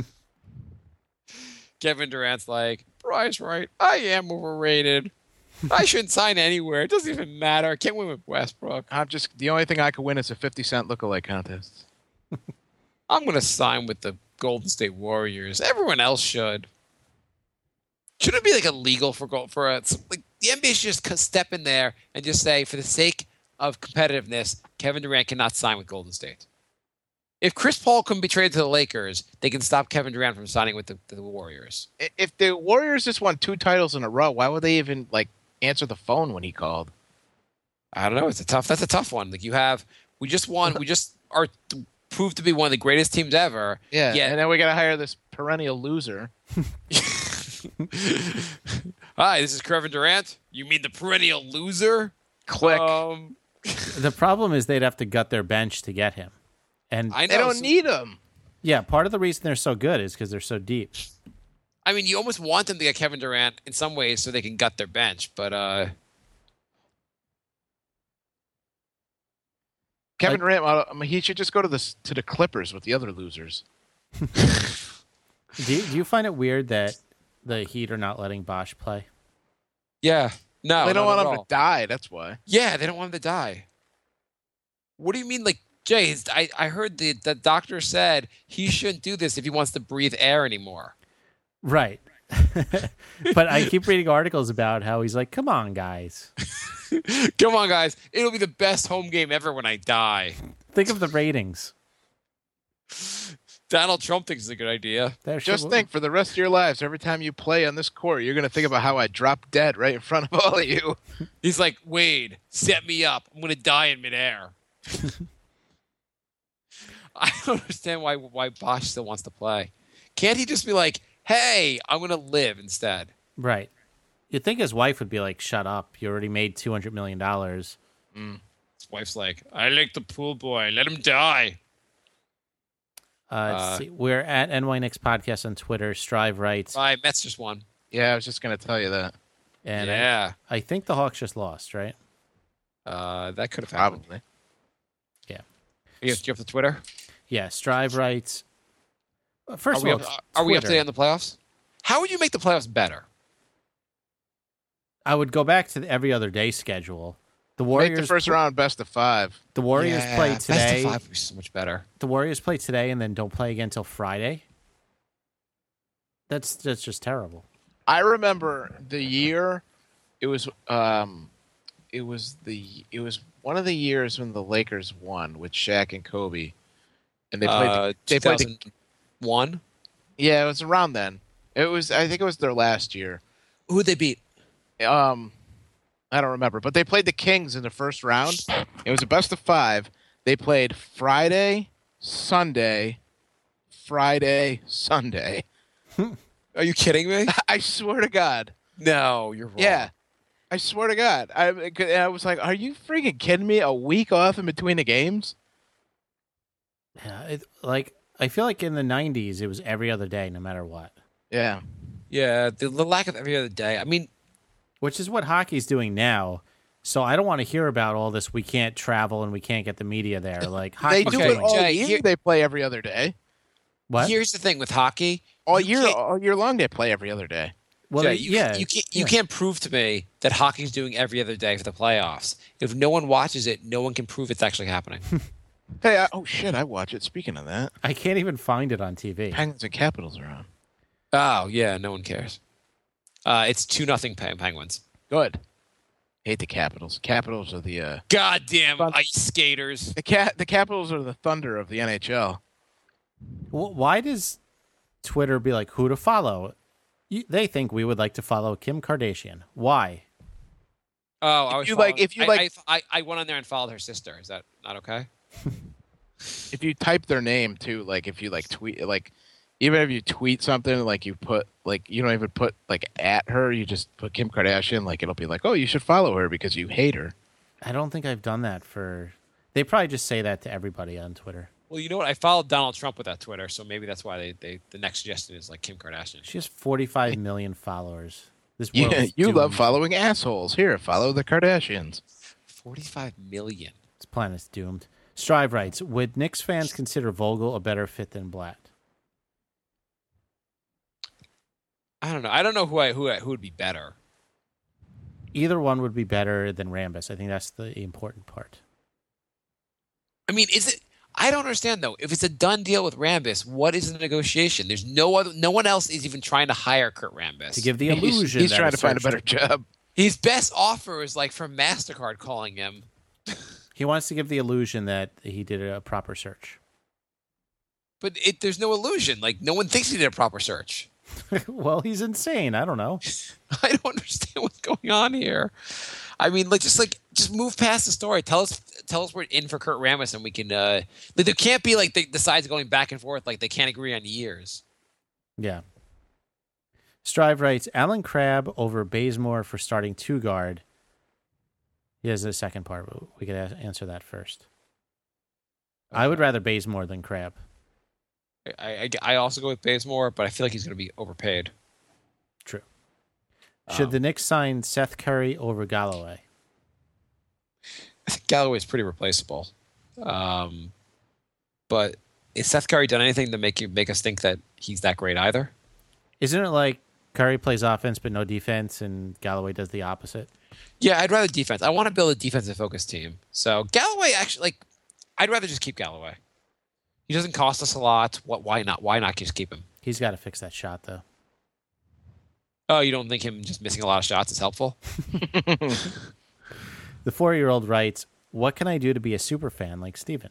Kevin Durant's like, Bryce, right? I am overrated. I shouldn't sign anywhere. It doesn't even matter. I can't win with Westbrook. The only thing I could win is a 50-cent lookalike contest. I'm going to sign with the Golden State Warriors. Everyone else should. Should it be like illegal for like the NBA should just step in there and just say, for the sake of competitiveness, Kevin Durant cannot sign with Golden State. If Chris Paul can be traded to the Lakers, they can stop Kevin Durant from signing with the Warriors. If the Warriors just won 2 titles in a row, why would they even answer the phone when he called? I don't know. That's a tough one. Like we just are proved to be one of the greatest teams ever. Yeah, Yet, and then we got to hire this perennial loser. Hi, this is Kevin Durant. You mean the perennial loser? Click. The problem is they'd have to gut their bench to get him. And I know. They don't need him. yeah, part of the reason they're so good is because they're so deep. I mean, you almost want them to get Kevin Durant in some ways so they can gut their bench, but Kevin Durant, he should just go to the Clippers with the other losers. Do you find it weird that the Heat are not letting Bosch play? yeah, no, They don't not want at him to all. die. That's why. Yeah, they don't want him to die. What do you mean, like Jay? I heard the doctor said he shouldn't do this if he wants to breathe air anymore. Right. But I keep reading articles about how he's like, come on, guys. Come on, guys! It'll be the best home game ever when I die. Think of the ratings. Donald Trump thinks it's a good idea. Just think, for the rest of your lives, every time you play on this court, you're going to think about how I dropped dead right in front of all of you. He's like, Wade, set me up. I'm going to die in midair. I don't understand why Bosch still wants to play. Can't he just be like, hey, I'm going to live instead? Right. You'd think his wife would be like, shut up. You already made $200 million. His wife's like, I like the pool boy. Let him die. Let's see. We're at NY Knicks Podcast on Twitter. Strive writes. Bye. Mets just won. Yeah, I was just going to tell you that. And Yeah. I think the Hawks just lost, right? That could have happened. Probably. Yeah. You have the Twitter? Yeah, Strive writes. First Are of all, we up to Twitter. date on the playoffs? How would you make the playoffs better? I would go back to the every other day schedule. The Make Warriors the first round best of 5. The Warriors play Best today. of 5 would be so much better. The Warriors play today and then don't play again until Friday. That's just terrible. I remember the year. It was one of the years when the Lakers won with Shaq and Kobe, and they played. They played. 2001. Yeah, it was around then. I think it was their last year. Who'd they beat? I don't remember, but they played the Kings in the first round. It was a best of 5. They played Friday, Sunday, Sunday. Are you kidding me? I swear to God. No, you're wrong. Yeah, I swear to God. I was like, "Are you freaking kidding me? A week off in between the games?" Yeah, I feel like in the 90s it was every other day, no matter what. Yeah. Yeah, the lack of every other day. I mean, Which is what hockey's doing now. So I don't want to hear about all this. We can't travel and we can't get the media there. Like They hockey's do Okay, it all Jay, year. here- They play every other day. what? here's the thing with hockey. All You year, can't- all year long, they play every other day. Well, Jay, you can't prove to me that hockey's doing every other day for the playoffs. If no one watches it, no one can prove it's actually happening. Hey, oh shit, I watch it. Speaking of that, I can't even find it on TV. Penguins and Capitals are on. Oh yeah, no one cares. It's 2-0 Penguins. Good. Hate the Capitals. Capitals are the Goddamn Fun. ice skaters. the Capitals are the Thunder of the NHL. Why does Twitter be like who to follow? They think we would like to follow Kim Kardashian. Why? Oh, I was you like- following- if you like- I went on there and followed her sister. Is that not okay? If you type their name too, like if you like tweet, like even if you tweet something, like you put like you don't even put like at her, you just put Kim Kardashian. Like it'll be like, oh, you should follow her because you hate her. I don't think I've done that for. They probably just say that to everybody on Twitter. Well, you know what? I followed Donald Trump with that Twitter, so maybe that's why the next suggestion is like Kim Kardashian. She has 45 million followers. This Yeah, world is you love doomed. following assholes. Here, follow the Kardashians. 45 million. This planet's doomed. Strive writes, would Knicks fans consider Vogel a better fit than Blatt? I don't know. I don't know who would be better. Either one would be better than Rambis. I think that's the important part. I mean, is it? I don't understand though. If it's a done deal with Rambis, what is the negotiation? There's no one else is even trying to hire Kurt Rambis. To give the illusion He's that trying to find a search- better job. His best offer is like from MasterCard calling him. He wants to give the illusion that he did a proper search. But there's no illusion. Like no one thinks he did a proper search. Well, he's insane. I don't know. I don't understand what's going on here. I mean, just move past the story. Tell us we're in for Kurt Rambis, and we can. There can't be like the sides going back and forth. Like they can't agree on years. Yeah. Strive writes, Alan Crabb over Bazemore for starting two guard. He has a second part, but we could answer that first. I would rather Bazemore than Crabb. I also go with Bazemore, but I feel like he's going to be overpaid. True. Should the Knicks sign Seth Curry over Galloway? I think Galloway's pretty replaceable. But has Seth Curry done anything to make us think that he's that great either? Isn't it like Curry plays offense but no defense, and Galloway does the opposite? Yeah, I'd rather defense. I want to build a defensive focused team. So Galloway actually, I'd rather just keep Galloway. He doesn't cost us a lot. Why not? Why not just keep him? He's got to fix that shot, though. Oh, you don't think him just missing a lot of shots is helpful? The 4-year-old writes, what can I do to be a super fan like Steven?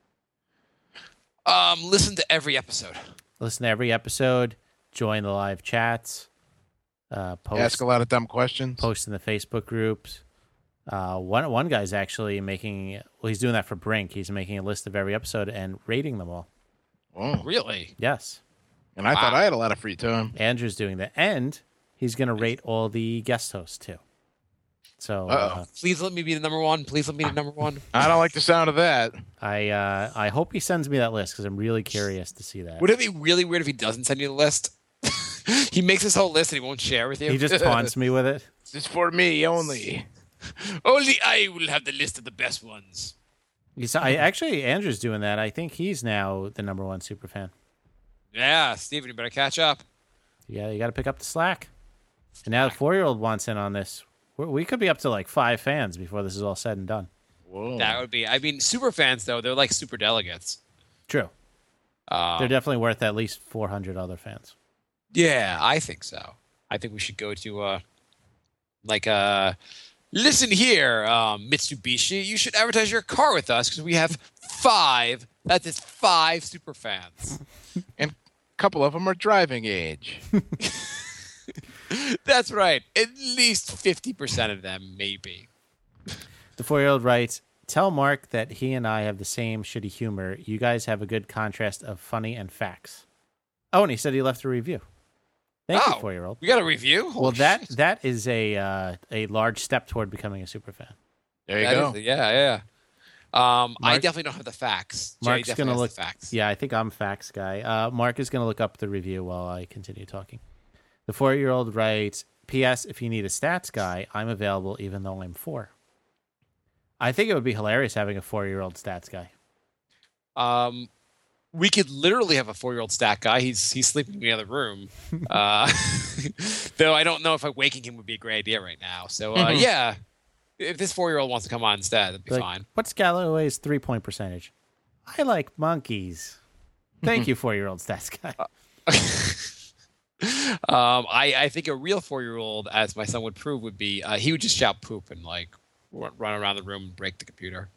Listen to every episode. Listen to every episode, join the live chats, Ask a lot of dumb questions. post in the Facebook groups. One guy's actually he's doing that for Brink. He's making a list of every episode and rating them all. Oh, Really? Yes. and I thought I had a lot of free time. Andrew's doing that. And he's going to rate all the guest hosts, too. So Please let me be the number one. Please let me be the number one. I don't like the sound of that. I hope he sends me that list because I'm really curious to see that. Would it be really weird if he doesn't send you the list? He makes this whole list and he won't share with you. He just taunts me with it. This is for me only. Only I will have the list of the best ones. Actually, Andrew's doing that. I think he's now the number one super fan. Yeah, Steven, you better catch up. Yeah, you got to pick up the slack. And now the 4-year-old wants in on this. We could be up to like 5 fans before this is all said and done. Whoa. That would be. I mean, super fans though, they're like super delegates. True. They're definitely worth at least 400 other fans. Yeah, I think so. I think we should go to listen here, Mitsubishi. You should advertise your car with us because we have 5. That's just 5 super fans. And a couple of them are driving age. That's right. At least 50% of them, maybe. The 4-year-old writes, tell Mark that he and I have the same shitty humor. You guys have a good contrast of funny and facts. Oh, and he said he left a review. Thank you, 4-year-old. We got a review? Well, that is a large step toward becoming a super fan. There you go. Yeah. I definitely don't have the facts. Jay Mark's definitely going to has look. the facts. Yeah, I think I'm facts guy. Mark is going to look up the review while I continue talking. The 4-year-old writes, P.S. If you need a stats guy, I'm available even though I'm 4. I think it would be hilarious having a 4-year-old stats guy. We could literally have a 4-year-old stat guy. He's sleeping in the other room. Though I don't know if waking him would be a great idea right now. So yeah, if this 4-year-old wants to come on instead, that'd be fine. What's Galloway's 3-point percentage? I like monkeys. Thank you, 4-year-old stats guy. I think a real 4-year-old, as my son would prove, would be he would just shout poop and like run around the room and break the computer.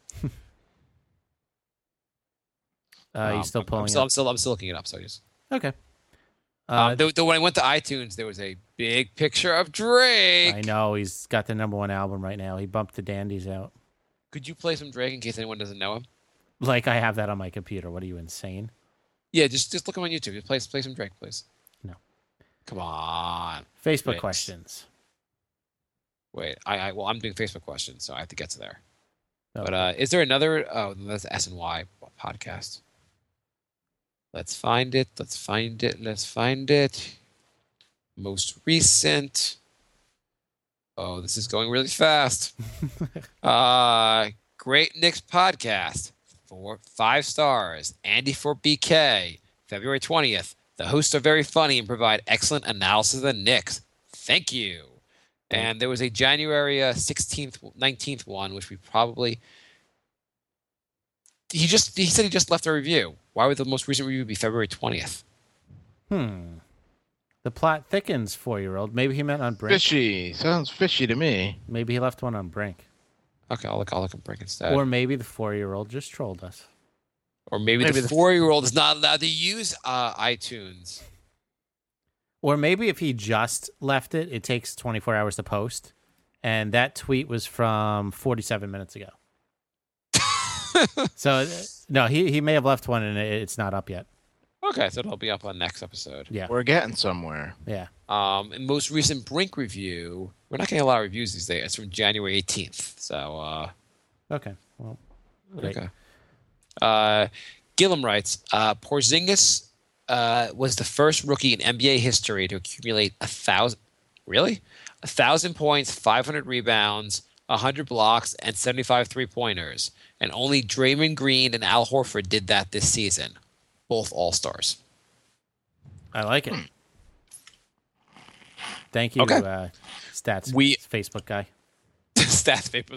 You still pulling it? I'm still looking it up. So just Okay. When I went to iTunes, there was a big picture of Drake. I know he's got the #1 album right now. He bumped the Dandies out. Could you play some Drake in case anyone doesn't know him? Like I have that on my computer. What are you, insane? Yeah, just look him on YouTube. Just play some Drake, please. No. Come on. Facebook Wait. questions. Wait, I'm doing Facebook questions, so I have to get to there. Oh. But is there another? Oh, that's SNY podcast. Let's find it. Most recent. Oh, this is going really fast. Great Knicks podcast. 5 stars. Andy for BK. February 20th. The hosts are very funny and provide excellent analysis of the Knicks. Thank you. And there was a January 16th, 19th one, which we probably... He said he just left a review. Why would the most recent review be February 20th? The plot thickens, 4-year-old. Maybe he meant on Brink. Fishy. Sounds fishy to me. Maybe he left one on Brink. Okay, I'll look on Brink instead. Or maybe the 4-year-old just trolled us. Or maybe the 4-year-old is not allowed to use iTunes. Or maybe if he just left it, it takes 24 hours to post. And that tweet was from 47 minutes ago. So, no, he may have left one and it's not up yet. Okay, so it'll be up on next episode. Yeah. We're getting somewhere. Yeah. In most recent Brink review, we're not getting a lot of reviews these days. It's from January 18th. So, Okay. Well, great. okay. Gillum writes, Porzingis was the first rookie in NBA history to accumulate 1,000 points, 500 rebounds, 100 blocks, and 75 three-pointers. And only Draymond Green and Al Horford did that this season. Both All-Stars. I like it. Thank you, Okay. Stats Facebook guy. Stats paper.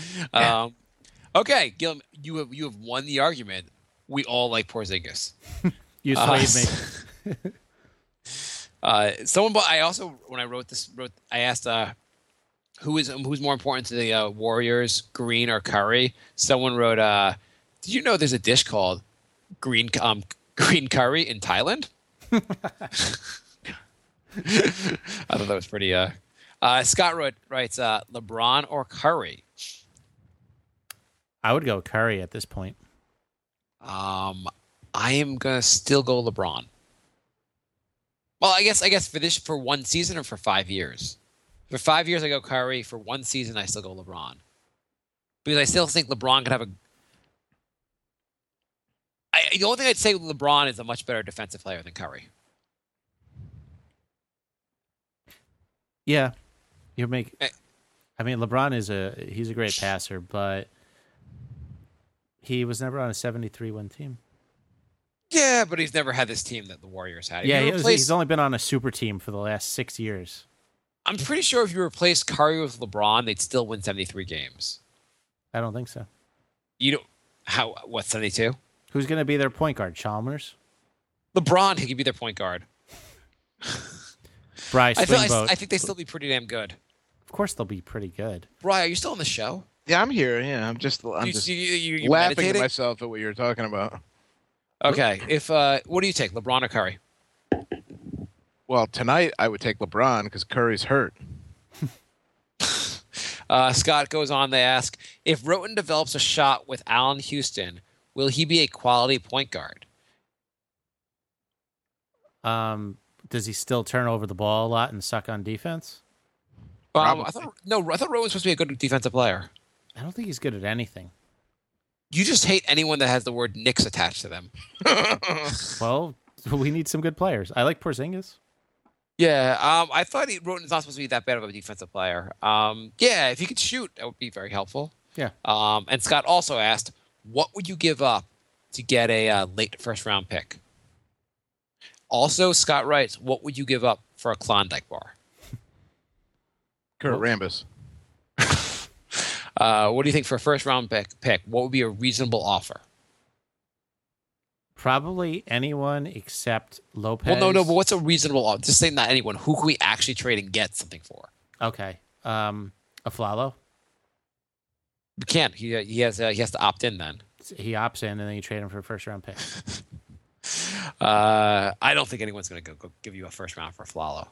Okay, Gillum, you have won the argument. We all like Porzingis. You swayed me. I also, when I wrote this, I asked who's more important to the Warriors, Green or Curry? Someone wrote, did you know there's a dish called green curry in Thailand? I thought that was pretty. Scott writes, LeBron or Curry? I would go Curry at this point. I am gonna still go LeBron. Well, I guess for one season or for 5 years. For 5 years, I go Curry. For one season, I still go LeBron because I still think LeBron could have the only thing I'd say LeBron is a much better defensive player than Curry. Yeah, LeBron he's a great passer, but he was never on a 73-win team. Yeah, but he's never had this team that the Warriors had. Yeah, he's only been on a super team for the last 6 years. I'm pretty sure if you replace Curry with LeBron, they'd still win 73 games. I don't think so. You don't. What, 72? Who's going to be their point guard? Chalmers? LeBron, he could be their point guard. Bryce, I think they'd still be pretty damn good. Of course they'll be pretty good. Bri, are you still on the show? Yeah, I'm here. Yeah, I'm just You laughing meditating? at myself at what you were talking about. Okay. What do you take, LeBron or Curry? Well, tonight I would take LeBron because Curry's hurt. Scott goes on to ask, if Roten develops a shot with Allen Houston, will he be a quality point guard? Does he still turn over the ball a lot and suck on defense? I thought Roten was supposed to be a good defensive player. I don't think he's good at anything. You just hate anyone that has the word Knicks attached to them. Well, we need some good players. I like Porzingis. Yeah, I thought Roten's not supposed to be that bad of a defensive player. Yeah, if he could shoot, that would be very helpful. Yeah. And Scott also asked, what would you give up to get a late first-round pick? Also, Scott writes, what would you give up for a Klondike bar? Kurt Rambis. What do you think for a first-round pick? What would be a reasonable offer? Probably anyone except Lopez. Well, no, but what's a reasonable offer? Just say not anyone. Who can we actually trade and get something for? Okay. Aflalo. We can't. He has to opt in then. He opts in, and then you trade him for a first-round pick. I don't think anyone's going to go give you a first round for Flalo.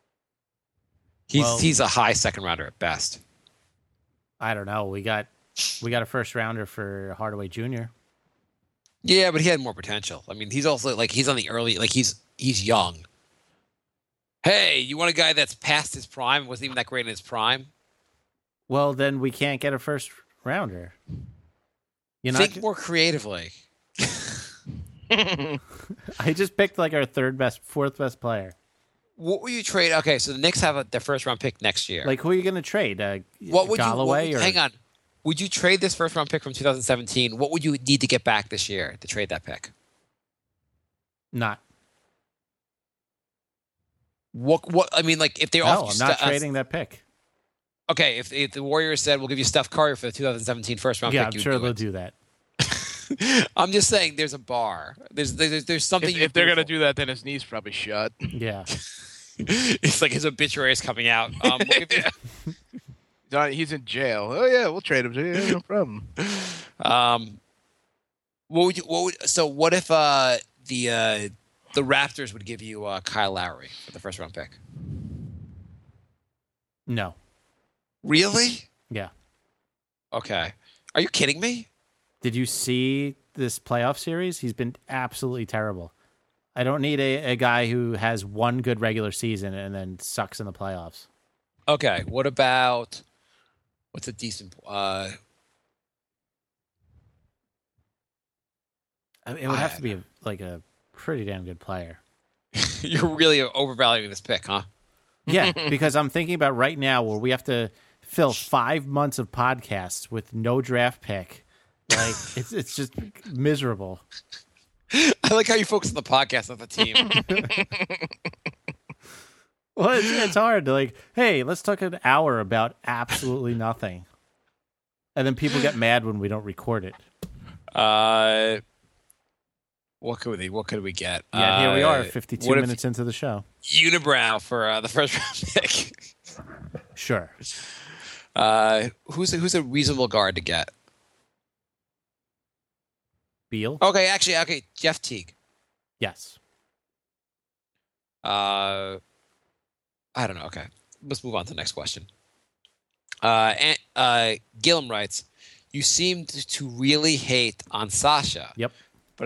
He's a high second rounder at best. I don't know. We got a first rounder for Hardaway Jr. Yeah, but he had more potential. I mean, he's also like he's on the early, like he's young. Hey, you want a guy that's past his prime, wasn't even that great in his prime? Well, then we can't get a first rounder. Think more creatively. I just picked like our fourth best player. What will you trade? Okay, so the Knicks have their first round pick next year. Like, who are you going to trade? Galloway? Or Hang on. Would you trade this first round pick from 2017? What would you need to get back this year to trade that pick? Not. What? I mean, like if they offered I'm not trading that pick. Okay, if the Warriors said we'll give you Steph Curry for the 2017 first round pick, I'm sure they'll do that. I'm just saying, there's a bar. There's something. If they're gonna do that, then his knee's probably shut. Yeah. It's like his obituary is coming out. He's in jail. Oh yeah, we'll trade him. Yeah, no problem. What if the Raptors would give you Kyle Lowry for the first round pick? No. Really? Yeah. Okay. Are you kidding me? Did you see this playoff series? He's been absolutely terrible. I don't need a guy who has one good regular season and then sucks in the playoffs. Okay. What about what's a decent? It would have to be a pretty damn good player. You're really overvaluing this pick, huh? Yeah, because I'm thinking about right now where we have to fill 5 months of podcasts with no draft pick. Like it's just miserable. I like how you focus on the podcast, not the team. Well, it's hard to hey, let's talk an hour about absolutely nothing. And then people get mad when we don't record it. What could we get? Yeah, here we are, 52 minutes into the show. Unibrow for the first round pick. Sure. Who's a reasonable guard to get? Beal? Okay, Jeff Teague. Yes. I don't know. Okay, let's move on to the next question. Gillum writes, "You seemed to really hate on Sasha." Yep. But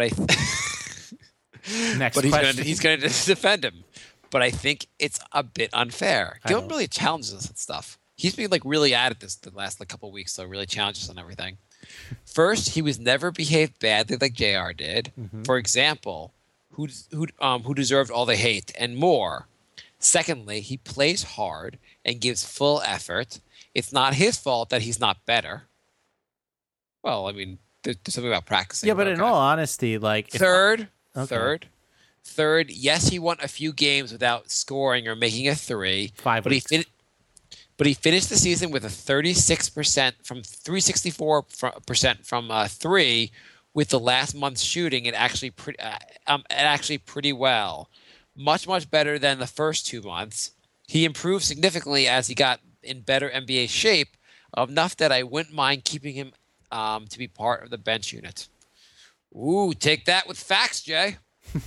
Next question. He's going to defend him. But I think it's a bit unfair. Gillum really challenges us and stuff. He's been really at it the last couple of weeks, so really challenges on everything. First, he was never behaved badly like JR did. Mm-hmm. For example, who deserved all the hate and more. Secondly, he plays hard and gives full effort. It's not his fault that he's not better. Well, I mean, there's something about practicing. Yeah, but in all honesty, Third, yes, he won a few games without scoring or making a three. But he finished the season with a 36% from 364% from three, with the last month's shooting. It actually pretty well, much better than the first 2 months. He improved significantly as he got in better NBA shape, enough that I wouldn't mind keeping him to be part of the bench unit. Ooh, take that with facts, Jay.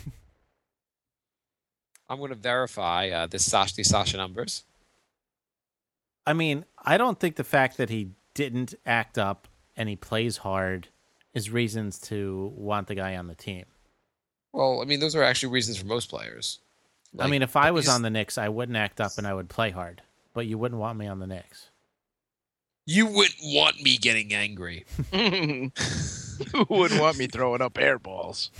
I'm going to verify these Sasha numbers. I mean, I don't think the fact that he didn't act up and he plays hard is reasons to want the guy on the team. Well, I mean, those are actually reasons for most players. I mean, if I was on the Knicks, I wouldn't act up and I would play hard. But you wouldn't want me on the Knicks. You wouldn't want me getting angry. Who wouldn't want me throwing up air balls?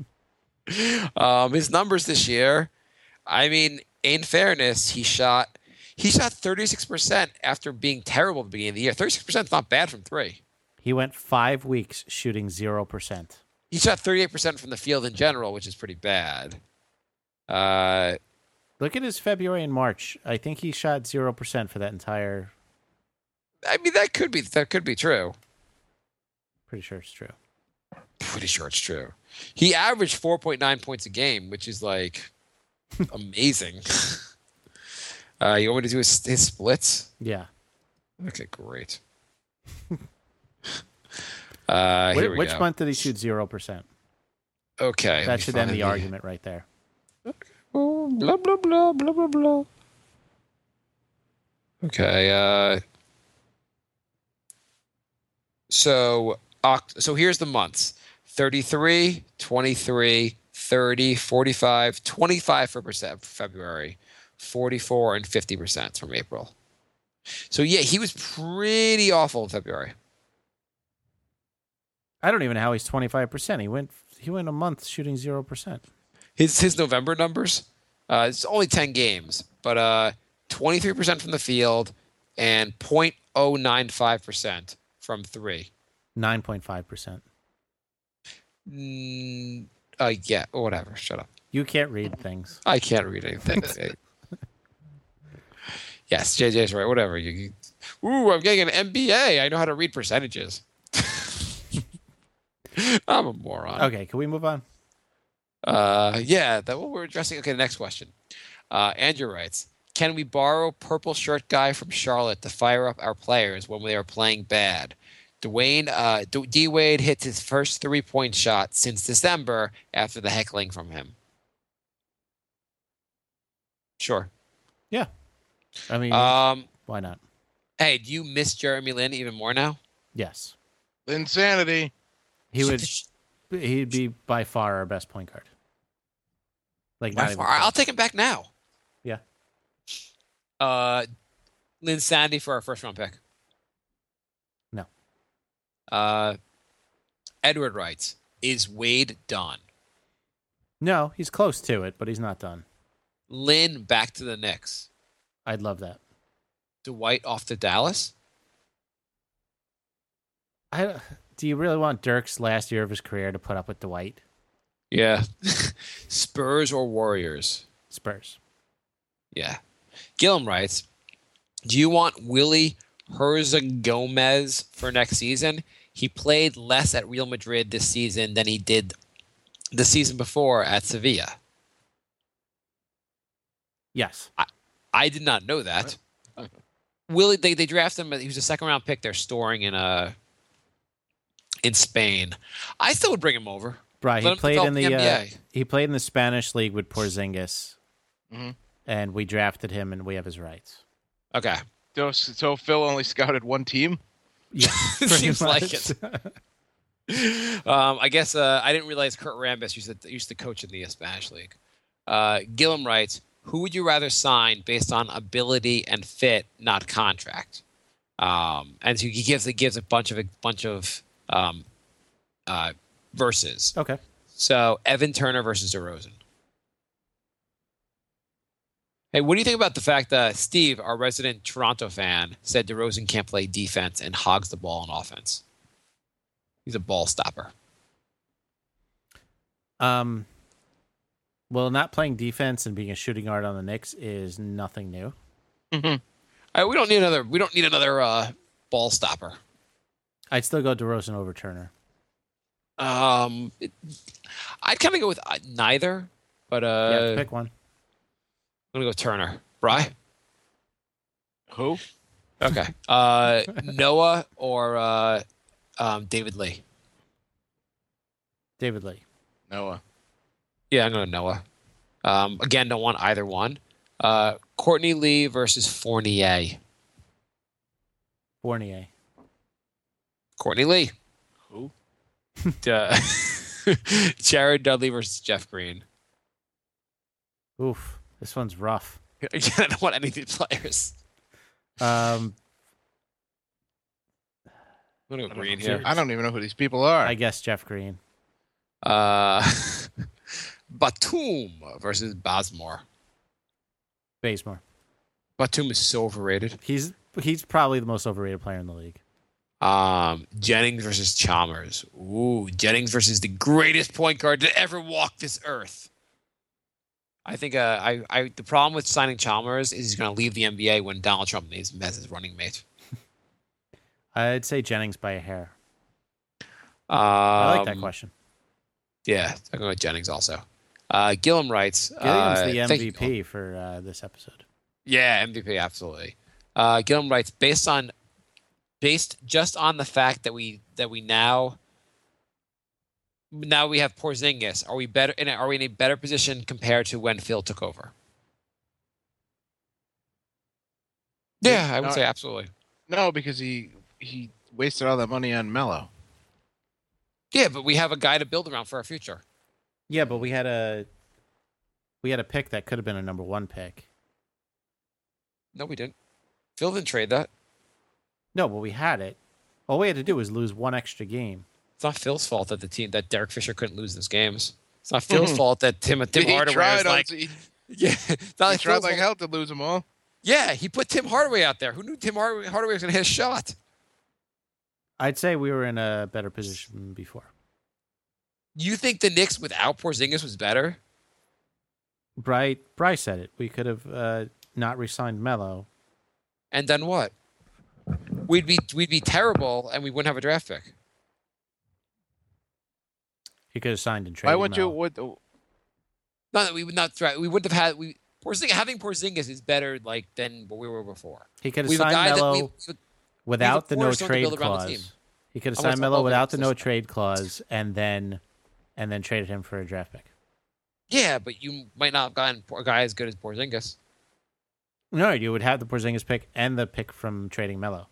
His numbers this year, I mean, in fairness, he shot 36% after being terrible at the beginning of the year. 36% is not bad from three. He went 5 weeks shooting 0%. He shot 38% from the field in general, which is pretty bad. Look at his February and March. I think he shot 0% for that entire. I mean, that could be true. Pretty sure it's true. Pretty sure it's true. He averaged 4.9 points a game, which is amazing. You want me to do his splits? Yeah. Okay, great. Here we Which go. month did he shoot 0%? Okay. That should end the argument right there. Oh, blah, blah, blah, blah, blah, blah. Okay. So here's the months: 33, 23, 30, 45, 25 for February, 44 and 50% from April. So yeah, he was pretty awful in February. I don't even know how he's 25%. He went a month shooting 0%. His November numbers, it's only 10 games, but 23% from the field and 0.095% from three. 9.5%. Yeah, whatever. Shut up. You can't read things. I can't read anything. Yes, JJ's right. Whatever. Ooh, I'm getting an MBA. I know how to read percentages. I'm a moron. Okay, can we move on? Yeah, that what we're addressing. Okay, the next question. Andrew writes, can we borrow purple shirt guy from Charlotte to fire up our players when they are playing bad? D-Wade hits his first 3-point shot since December after the heckling from him. Sure. Yeah. I mean, why not? Hey, do you miss Jeremy Lin even more now? Yes. Insanity. He'd be by far our best point guard. Like, not even close. I'll take him back now. Yeah. Lin Sandy for our first round pick. No. Edward writes, is Wade done? No, he's close to it, but he's not done. Lin back to the Knicks. I'd love that. Dwight off to Dallas. Do you really want Dirk's last year of his career to put up with Dwight? Yeah. Spurs or Warriors? Spurs. Yeah. Gillum writes, do you want Willie Herzog-Gomez for next season? He played less at Real Madrid this season than he did the season before at Sevilla. Yes. I did not know that. Willie, they drafted him. He was a second-round pick. They're storing in Spain. I still would bring him over. Right. Let He him played develop in the NBA. he played in the Spanish league with Porzingis, Mm-hmm. and we drafted him, and we have his rights. Okay. So Phil only scouted one team? Yeah, Seems like it. I guess I didn't realize Kurt Rambis used to coach in the Spanish league. Gillum writes, who would you rather sign based on ability and fit, not contract? And so he gives a bunch of verses. Okay. So Evan Turner versus DeRozan. Hey, what do you think about the fact that Steve, our resident Toronto fan, said DeRozan can't play defense and hogs the ball on offense? He's a ball stopper. Well, not playing defense and being a shooting guard on the Knicks is nothing new. Mm-hmm. We don't need another ball stopper. I'd still go DeRozan over Turner. I'd kind of go with neither, but You have to pick one. I'm gonna go Turner. Bri? Who? Okay. Noah or David Lee? David Lee. Noah. Yeah, I'm going Noah. Again, don't want either one. Courtney Lee versus Fournier. Fournier. Courtney Lee. Who? Jared Dudley versus Jeff Green. Oof. This one's rough. I don't want any of these players. Um, I'm going to go Green here. I don't even know who these people are. I guess Jeff Green. Batum versus Bazemore. Bazemore. Batum is so overrated. He's probably the most overrated player in the league. Jennings versus Chalmers. Ooh, Jennings versus the greatest point guard to ever walk this earth. I think the problem with signing Chalmers is he's going to leave the NBA when Donald Trump needs him as his running mate. I'd say Jennings by a hair. I like that question. Yeah, I'm going with Jennings also. Gillum writes... Gilliam's the MVP for this episode. Yeah, MVP, absolutely. Gillum writes, based just on the fact that we now now we have Porzingis. Are we better? Are we in a better position compared to when Phil took over? Yeah, I would say absolutely. No, because he wasted all that money on Melo. Yeah, but we have a guy to build around for our future. Yeah, but we had a pick that could have been a number 1 pick. No, we didn't. Phil didn't trade that. No, but we had it. All we had to do was lose 1 extra game. It's not Phil's fault that Derek Fisher couldn't lose those games. It's not Phil's fault that Tim Hardaway tried, was like, he yeah, it's not like tried Phil's like fault. hell to lose them all. Yeah, he put Tim Hardaway out there. Who knew Tim Hardaway was going to hit a shot? I'd say we were in a better position before. You think the Knicks without Porzingis was better? Bryce said it. We could have not re-signed Melo. And done what? We'd be terrible, and we wouldn't have a draft pick. He could have signed and traded Why wouldn't you? Melo. Not that we would not try. We wouldn't have had. Having Porzingis is better than what we were before. He could have We have a signed guy that Melo without the no cornerstone to trade build around the team. clause. He could have I'm gonna signed talk Melo about without the the no position. trade clause and then traded him for a draft pick. Yeah, but you might not have gotten a guy as good as Porzingis. No, you would have the Porzingis pick and the pick from trading Melo.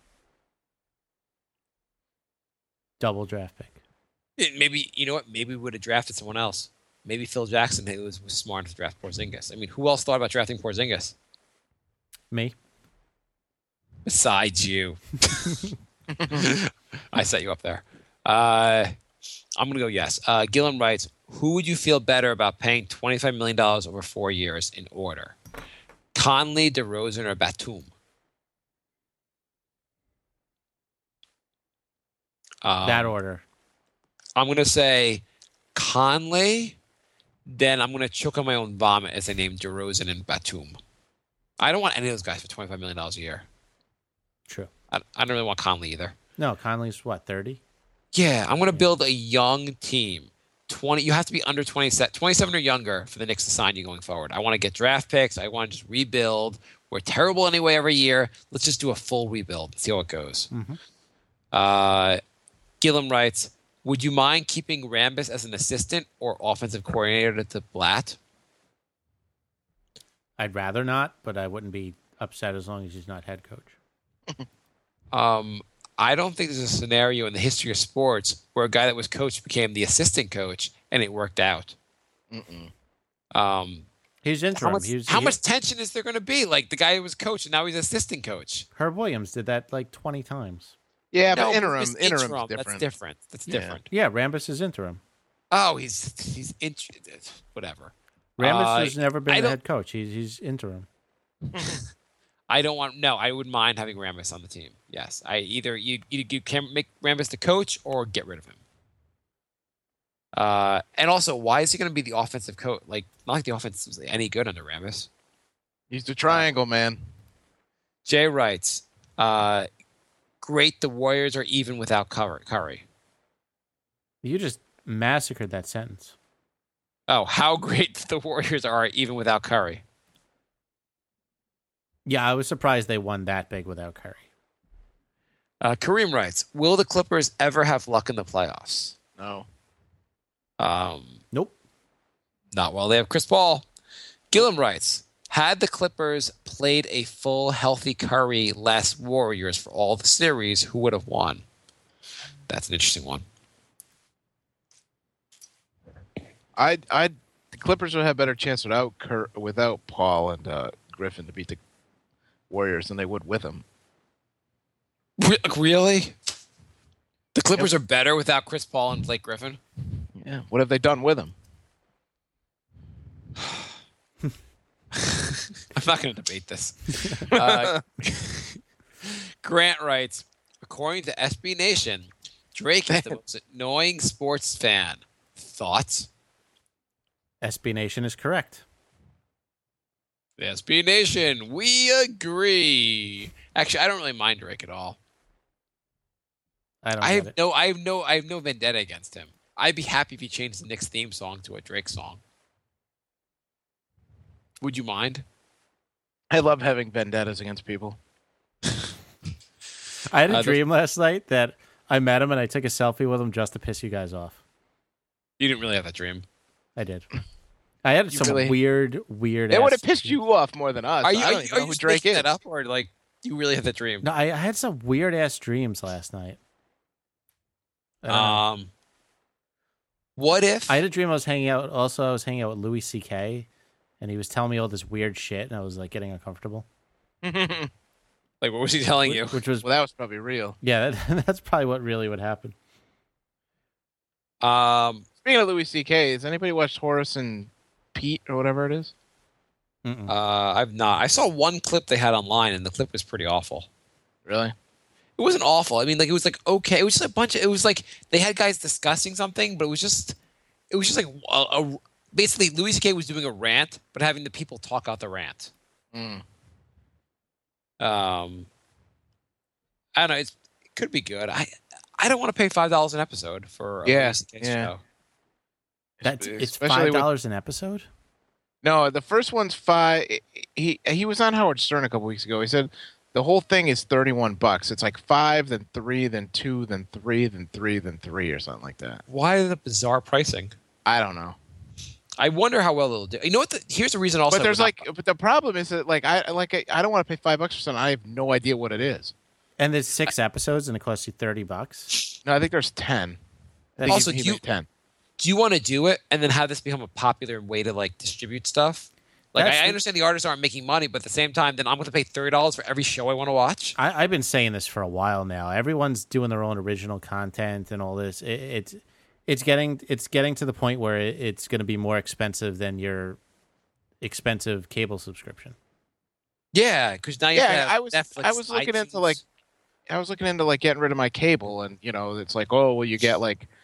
Double draft pick. Maybe you know what? Maybe we would have drafted someone else. Maybe Phil Jackson was smart enough to draft Porzingis. I mean, who else thought about drafting Porzingis Me? besides you? I set you up there. I'm going to go yes. Gillum writes, who would you feel better about paying $25 million over 4 years in order? Conley, DeRozan, or Batum? That order. I'm going to say Conley, then I'm going to choke on my own vomit as I name DeRozan and Batum. I don't want any of those guys for $25 million a year. True. I don't really want Conley either. No, Conley's what, 30? Yeah, I'm going to build a young team. You have to be under 27 or younger for the Knicks to sign you going forward. I want to get draft picks. I want to just rebuild. We're terrible anyway every year. Let's just do a full rebuild and see how it goes. Mm-hmm. Gillum writes, would you mind keeping Rambis as an assistant or offensive coordinator to Blatt? I'd rather not, but I wouldn't be upset as long as he's not head coach. I don't think there's a scenario in the history of sports where a guy that was coach became the assistant coach and it worked out. He's interim. How much tension is there going to be? Like the guy who was coach and now he's assistant coach. Herb Williams did that like 20 times. Yeah, No, but interim it's different. That's different. That's Yeah. different. Yeah, Rambis is interim. Oh, whatever. Rambis has never I been the don't- head coach. He's interim. I wouldn't mind having Rambis on the team. Yes, you can make Rambis the coach or get rid of him. And also, why is he going to be the offensive coach? Like, not like the offense was any good under Rambis. He's the triangle man. Jay writes, great, the Warriors are even without Curry. You just massacred that sentence. Oh, how great the Warriors are even without Curry. Yeah, I was surprised they won that big without Curry. Kareem writes, will the Clippers ever have luck in the playoffs? No. Nope. Not while they have Chris Paul. Gillum writes, had the Clippers played a full healthy Curry less Warriors for all the series, who would have won? That's an interesting one. The Clippers would have better chance without Paul and Griffin to beat the Warriors than they would with him. Really? The Clippers are better without Chris Paul and Blake Griffin? Yeah. What have they done with him? I'm not going to debate this. Grant writes, according to SB Nation, Drake is the most annoying sports fan. Thoughts? SB Nation is correct. SB Nation, we agree. Actually, I don't really mind Drake at all. I have no vendetta against him. I'd be happy if he changed the Knicks theme song to a Drake song. Would you mind? I love having vendettas against people. I had a dream last night that I met him and I took a selfie with him just to piss you guys off. You didn't really have that dream. I did. I had some really- weird. It would have pissed you off more than us. Are you I don't even know who just Drake making is. that up, or like you really had that dream? No, I had some weird ass dreams last night. I don't know. What if I had a dream I was hanging out. Also, I was hanging out with Louis C.K. and he was telling me all this weird shit, and I was like getting uncomfortable. like what was he telling you? Which was Well, that was probably real. yeah, that's probably what really would happen. Speaking of Louis C.K., has anybody watched Horace and Pete or whatever it is? Mm-mm. I've not. I saw one clip they had online, and the clip was pretty awful. Really? It wasn't awful. I mean, like it was like okay. It was just a bunch of. It was like they had guys discussing something, but it was just like basically Louis C.K. was doing a rant, but having the people talk out the rant. Mm. I don't know. It could be good. I don't want to pay $5 an episode for a Louis C.K. show. It's Especially with- $5 an episode. No, the first one's $5. He was on Howard Stern a couple weeks ago. He said the whole thing is $31. It's like 5, then 3, then 2, then 3, then 3, then 3, or something like that. Why the bizarre pricing? I don't know. I wonder how well it'll do. You know what? Here's the reason. Also, But there's but the problem is that I don't want to pay $5 for something. I have no idea what it is. And there's 6 episodes, and it costs you $30. No, I think there's 10. I think Also, he do you- made 10. do you want to do it and then have this become a popular way to like distribute stuff? Like That's I the- understand the artists aren't making money, but at the same time, then I'm going to pay $30 for every show I want to watch. I've been saying this for a while now. Everyone's doing their own original content and all this. It's getting to the point where it's going to be more expensive than your expensive cable subscription. Yeah, because now you have to Yeah, have I was Netflix, looking into iTunes. getting rid of my cable, and it's like, oh well, you get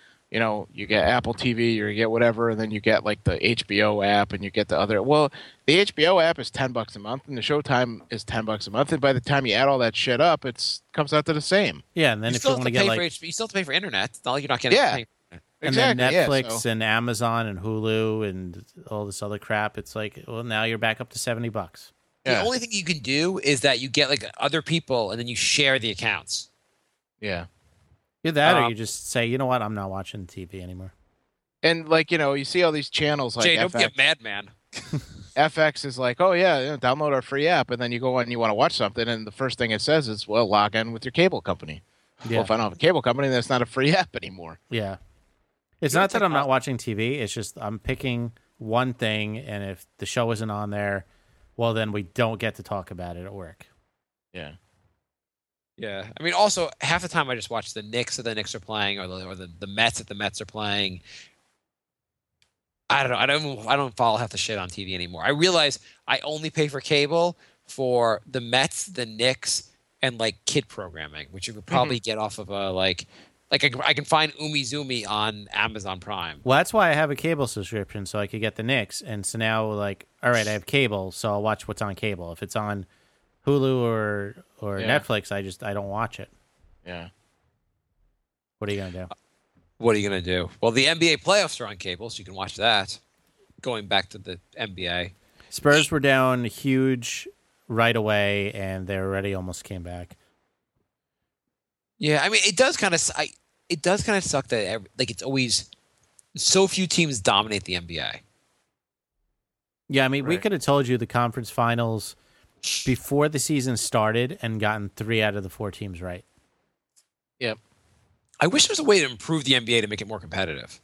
you get Apple TV or you get whatever, and then you get like the HBO app, and you get the other. Well, the HBO app is $10 a month, and the Showtime is $10 a month, and by the time you add all that shit up, it comes out to the same. Yeah, and then You if still you have want to to pay get for like HBO. You still have to pay for internet. It's not like you're not getting. Yeah. paying for it. and then Exactly, Netflix so- and Amazon and Hulu and all this other crap, it's like, well, now you're back up to $70. The Yeah. only thing you can do is that you get like other people, and then you share the accounts. Yeah. Either that, or you just say, you know what, I'm not watching TV anymore. And you see all these channels like Jay, don't be a FX. madman. FX is like, oh yeah, download our free app, and then you go on and you want to watch something, and the first thing it says is, well, log in with your cable company. Yeah, Well, if I don't have a cable company, then it's not a free app anymore. yeah. It's not that I'm not watching TV. It's just I'm picking one thing, and if the show isn't on there, well, then we don't get to talk about it at work. Yeah. Yeah, I mean, also half the time I just watch the Knicks if the Knicks are playing, or the Mets if the Mets are playing. I don't know. I don't follow half the shit on TV anymore. I realize I only pay for cable for the Mets, the Knicks, and like kid programming, which you could probably get off of a like I can find Umi Zumi on Amazon Prime. Well, that's why I have a cable subscription, so I could get the Knicks. And so now, like, all right, I have cable, so I'll watch what's on cable. If it's on Hulu or Yeah. Netflix, I don't watch it. Yeah. What are you gonna do? What are you gonna do? Well, the NBA playoffs are on cable, so you can watch that. Going back to the NBA. Spurs were down huge right away, and they already almost came back. Yeah, I mean, it does kind of suck that like it's always so few teams dominate the NBA. Yeah, I mean, we Right. could have told you the conference finals before the season started and gotten 3 out of the 4 teams right. Yep. I wish there was a way to improve the NBA to make it more competitive.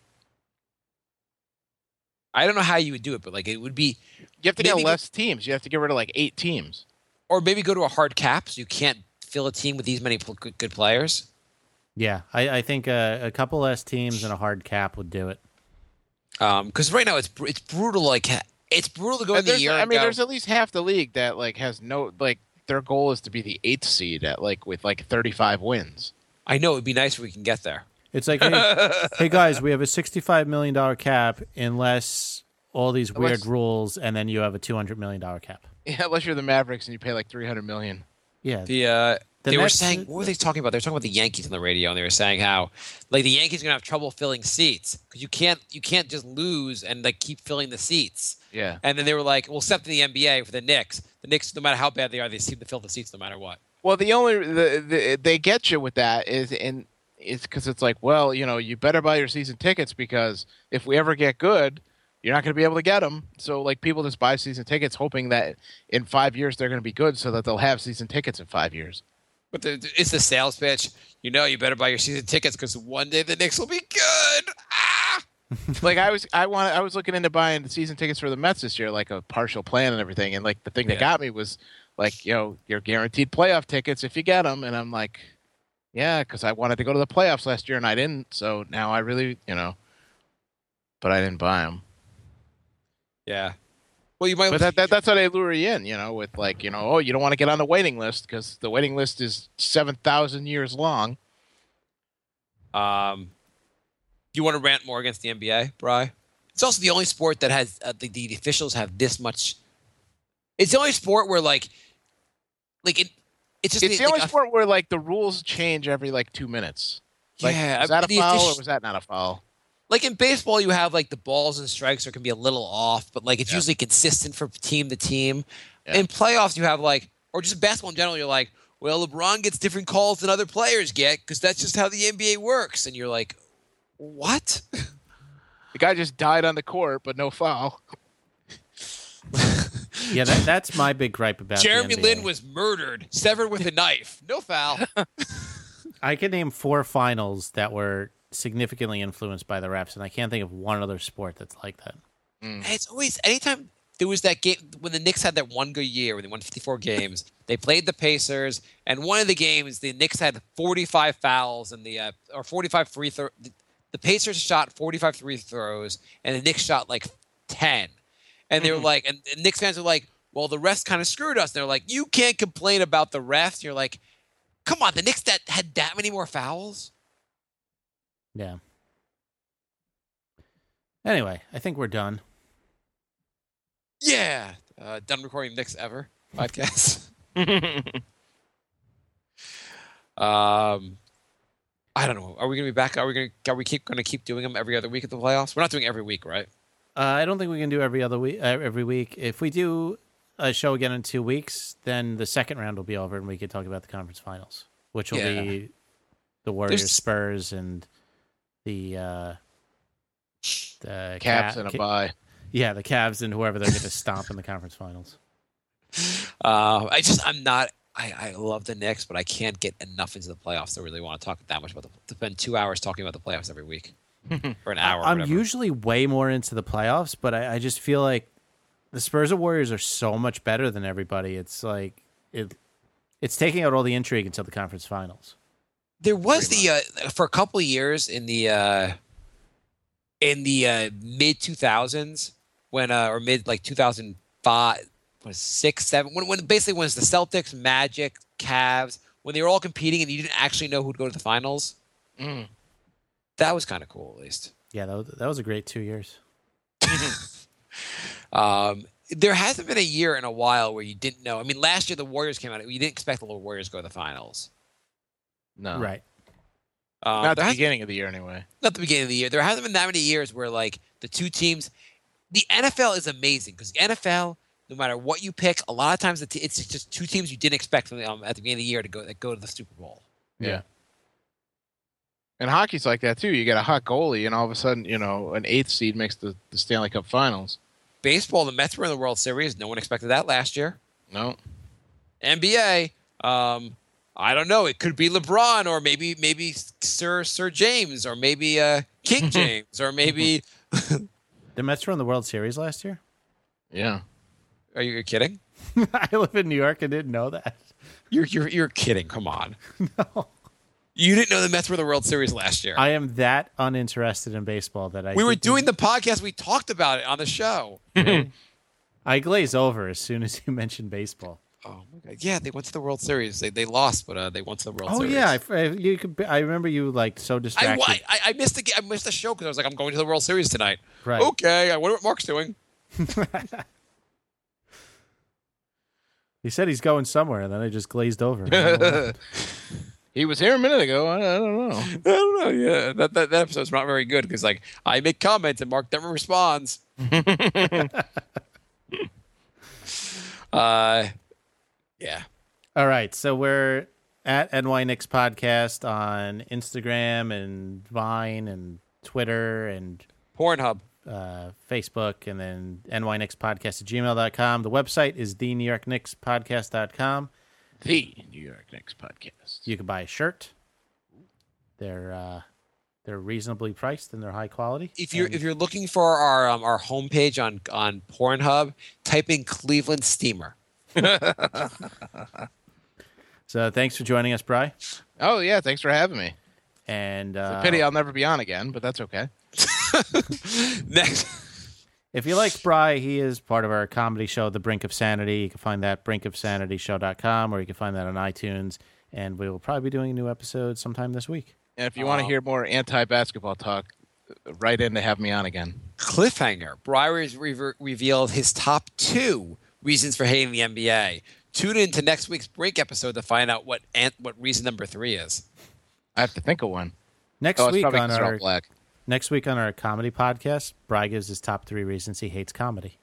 I don't know how you would do it, but like it would be, You have to get Maybe- less teams. You have to get rid of like 8 teams. or maybe go to a hard cap so you can't fill a team with these many good players. Yeah, I think a couple less teams and a hard cap would do it. Because right now it's brutal. Like it's brutal to go in the year. and go, there's at least half the league that like has no like their goal is to be the 8th seed at like with like 35 wins. I know it'd be nice if we can get there. It's like, hey guys, we have a $65 million cap unless all these weird Unless- rules, and then you have a $200 million cap. Yeah, unless you're the Mavericks and you pay like $300 million. Yeah, The they were Mets- saying, what were they talking about? They were talking about the Yankees on the radio, and they were saying how like the Yankees are gonna have trouble filling seats because you can't just lose and like keep filling the seats. Yeah. And then they were like, well, except in the NBA for the Knicks, no matter how bad they are, they seem to fill the seats no matter what. Well, the only they get you with that is in it's because it's like, well, you better buy your season tickets because if we ever get good, you're not going to be able to get them. So like people just buy season tickets hoping that in 5 years they're going to be good so that they'll have season tickets in 5 years. But it's the sales pitch. You better buy your season tickets because one day the Knicks will be good. Ah! Like I was looking into buying the season tickets for the Mets this year, like a partial plan and everything. And like the thing that got me was like, you're guaranteed playoff tickets if you get them. And I'm like, yeah, because I wanted to go to the playoffs last year and I didn't. So now I really, but I didn't buy them. Yeah. Well, you might. But that's how they lure you in, with like, oh, you don't want to get on the waiting list because the waiting list is 7,000 years long. You want to rant more against the NBA, Bri? It's also the only sport that has the officials have this much. It's the only sport where it's just it's the only sport where like the rules change every like 2 minutes. Like, yeah, was that a foul or was that not a foul? Like in baseball, you have like the balls and strikes, or can be a little off, but like it's usually consistent from team to team. Yeah. In playoffs, you have or just basketball in general, you're like, well, LeBron gets different calls than other players get because that's just how the NBA works, and you're like, what? The guy just died on the court, but no foul. Yeah, that's my big gripe about Jeremy the NBA. Lin was murdered, severed with a knife. No foul. I can name 4 finals that were significantly influenced by the refs, and I can't think of one other sport that's like that. It's always anytime there was that game when the Knicks had that one good year when they won 54 games. They played the Pacers, and one of the games the Knicks had 45 fouls and or 45 free throw. The Pacers shot 45 free throws, and the Knicks shot like 10. And they were like, and Knicks fans were like, well, the refs kind of screwed us. And they're like, you can't complain about the refs. You're like, come on, the Knicks had that many more fouls? Yeah. Anyway, I think we're done. Yeah. Done recording Knicks ever podcast. I don't know. Are we going to be back? Are we going to keep doing them every other week at the playoffs? We're not doing every week, right? I don't think we can do every week. If we do a show again in 2 weeks, then the second round will be over, and we can talk about the conference finals, which will be the Warriors, Spurs, and the Cavs and a bye. Yeah, the Cavs and whoever they're going to stomp in the conference finals. I love the Knicks, but I can't get enough into the playoffs to really want to talk that much about to spend 2 hours talking about the playoffs every week. Or an hour. I'm usually way more into the playoffs, but I just feel like the Spurs and Warriors are so much better than everybody. It's like it's taking out all the intrigue until the conference finals. There was for a couple of years in the mid 2000s when or mid like 2005 was 6 7 when basically when it's the Celtics, Magic, Cavs when they were all competing and you didn't actually know who'd go to the finals. That was kind of cool, at least. Yeah, that was a great 2 years. There hasn't been a year in a while where you didn't know. I mean, last year the Warriors came out. You didn't expect the Warriors to go to the finals. No. Right. Not at the beginning of the year, anyway. Not the beginning of the year. There hasn't been that many years where, like, the two teams... The NFL is amazing because the NFL, no matter what you pick, a lot of times it's just two teams you didn't expect from at the beginning of the year to go to the Super Bowl. Yeah. And hockey's like that, too. You get a hot goalie, and all of a sudden, an 8th seed makes the Stanley Cup Finals. Baseball, the Mets were in the World Series. No one expected that last year. No. NBA, I don't know. It could be LeBron, or maybe Sir James, or maybe King James, or maybe... The Mets were in the World Series last year? Yeah. Are you kidding? I live in New York and didn't know that. You're kidding. Come on. No. You didn't know the Mets were the World Series last year. I am that uninterested in baseball that we were doing the podcast. We talked about it on the show. I glaze over as soon as you mention baseball. Oh my god! Yeah, they went to the World Series. They lost, but they went to the World Series. Oh yeah, I remember you like so distracted. I missed the show because I was like, I'm going to the World Series tonight. Right. Okay, I wonder what Mark's doing. He said he's going somewhere, and then I just glazed over. He was here a minute ago. I don't know. I don't know. Yeah, that episode's not very good because like I make comments and Mark never responds. Yeah. All right, so we're at NY Knicks Podcast on Instagram and Vine and Twitter and Pornhub. Facebook, and then nyknickspodcast@gmail.com. The website is the NewYorkKnicksPodcast.com. The New York Knicks Podcast. You can buy a shirt. They're reasonably priced and they're high quality. If you're looking for our homepage on Pornhub, type in Cleveland Steamer. So thanks for joining us, Bri. Oh, yeah. Thanks for having me. And It's a pity I'll never be on again, but that's okay. Next. if you like Bri, he is part of our comedy show, The Brink of Sanity. You can find that brinkofsanityshow.com, or you can find that on iTunes. And we will probably be doing a new episode sometime this week. And if you want to hear more anti-basketball talk, write in to have me on again. Cliffhanger. Breyer revealed his top 2 reasons for hating the NBA. Tune in to next week's Brink episode to find out what reason number 3 is. I have to think of one. Next it's week probably on 'cause they're all our black. Next week on our comedy podcast, Bri gives his top 3 reasons he hates comedy.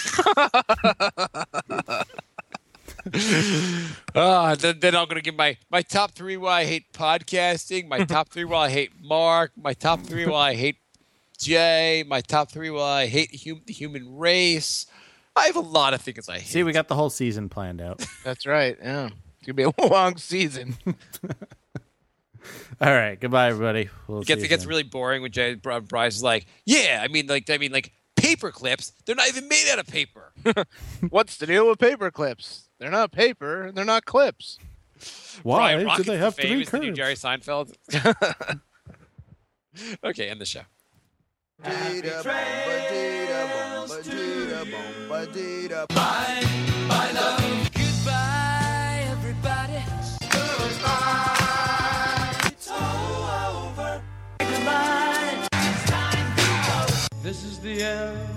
Then I'm going to give my top 3 why I hate podcasting, my top 3 why I hate Mark, my top 3 why I hate Jay, my top 3 why I hate the human race. I have a lot of things I hate. See, we got the whole season planned out. That's right. Yeah. It's going to be a long season. All right. Goodbye, everybody. It gets really boring when Jay Bryce is like, yeah, I mean, paper clips, they're not even made out of paper. What's the deal with paper clips? They're not paper. They're not clips. Why Brian do Rockets they have the Fame 3 is the new curves? Jerry Seinfeld. Okay, end the show. Goodbye, everybody. Goodbye. It's all over. Goodbye. It's time to go. This is the end.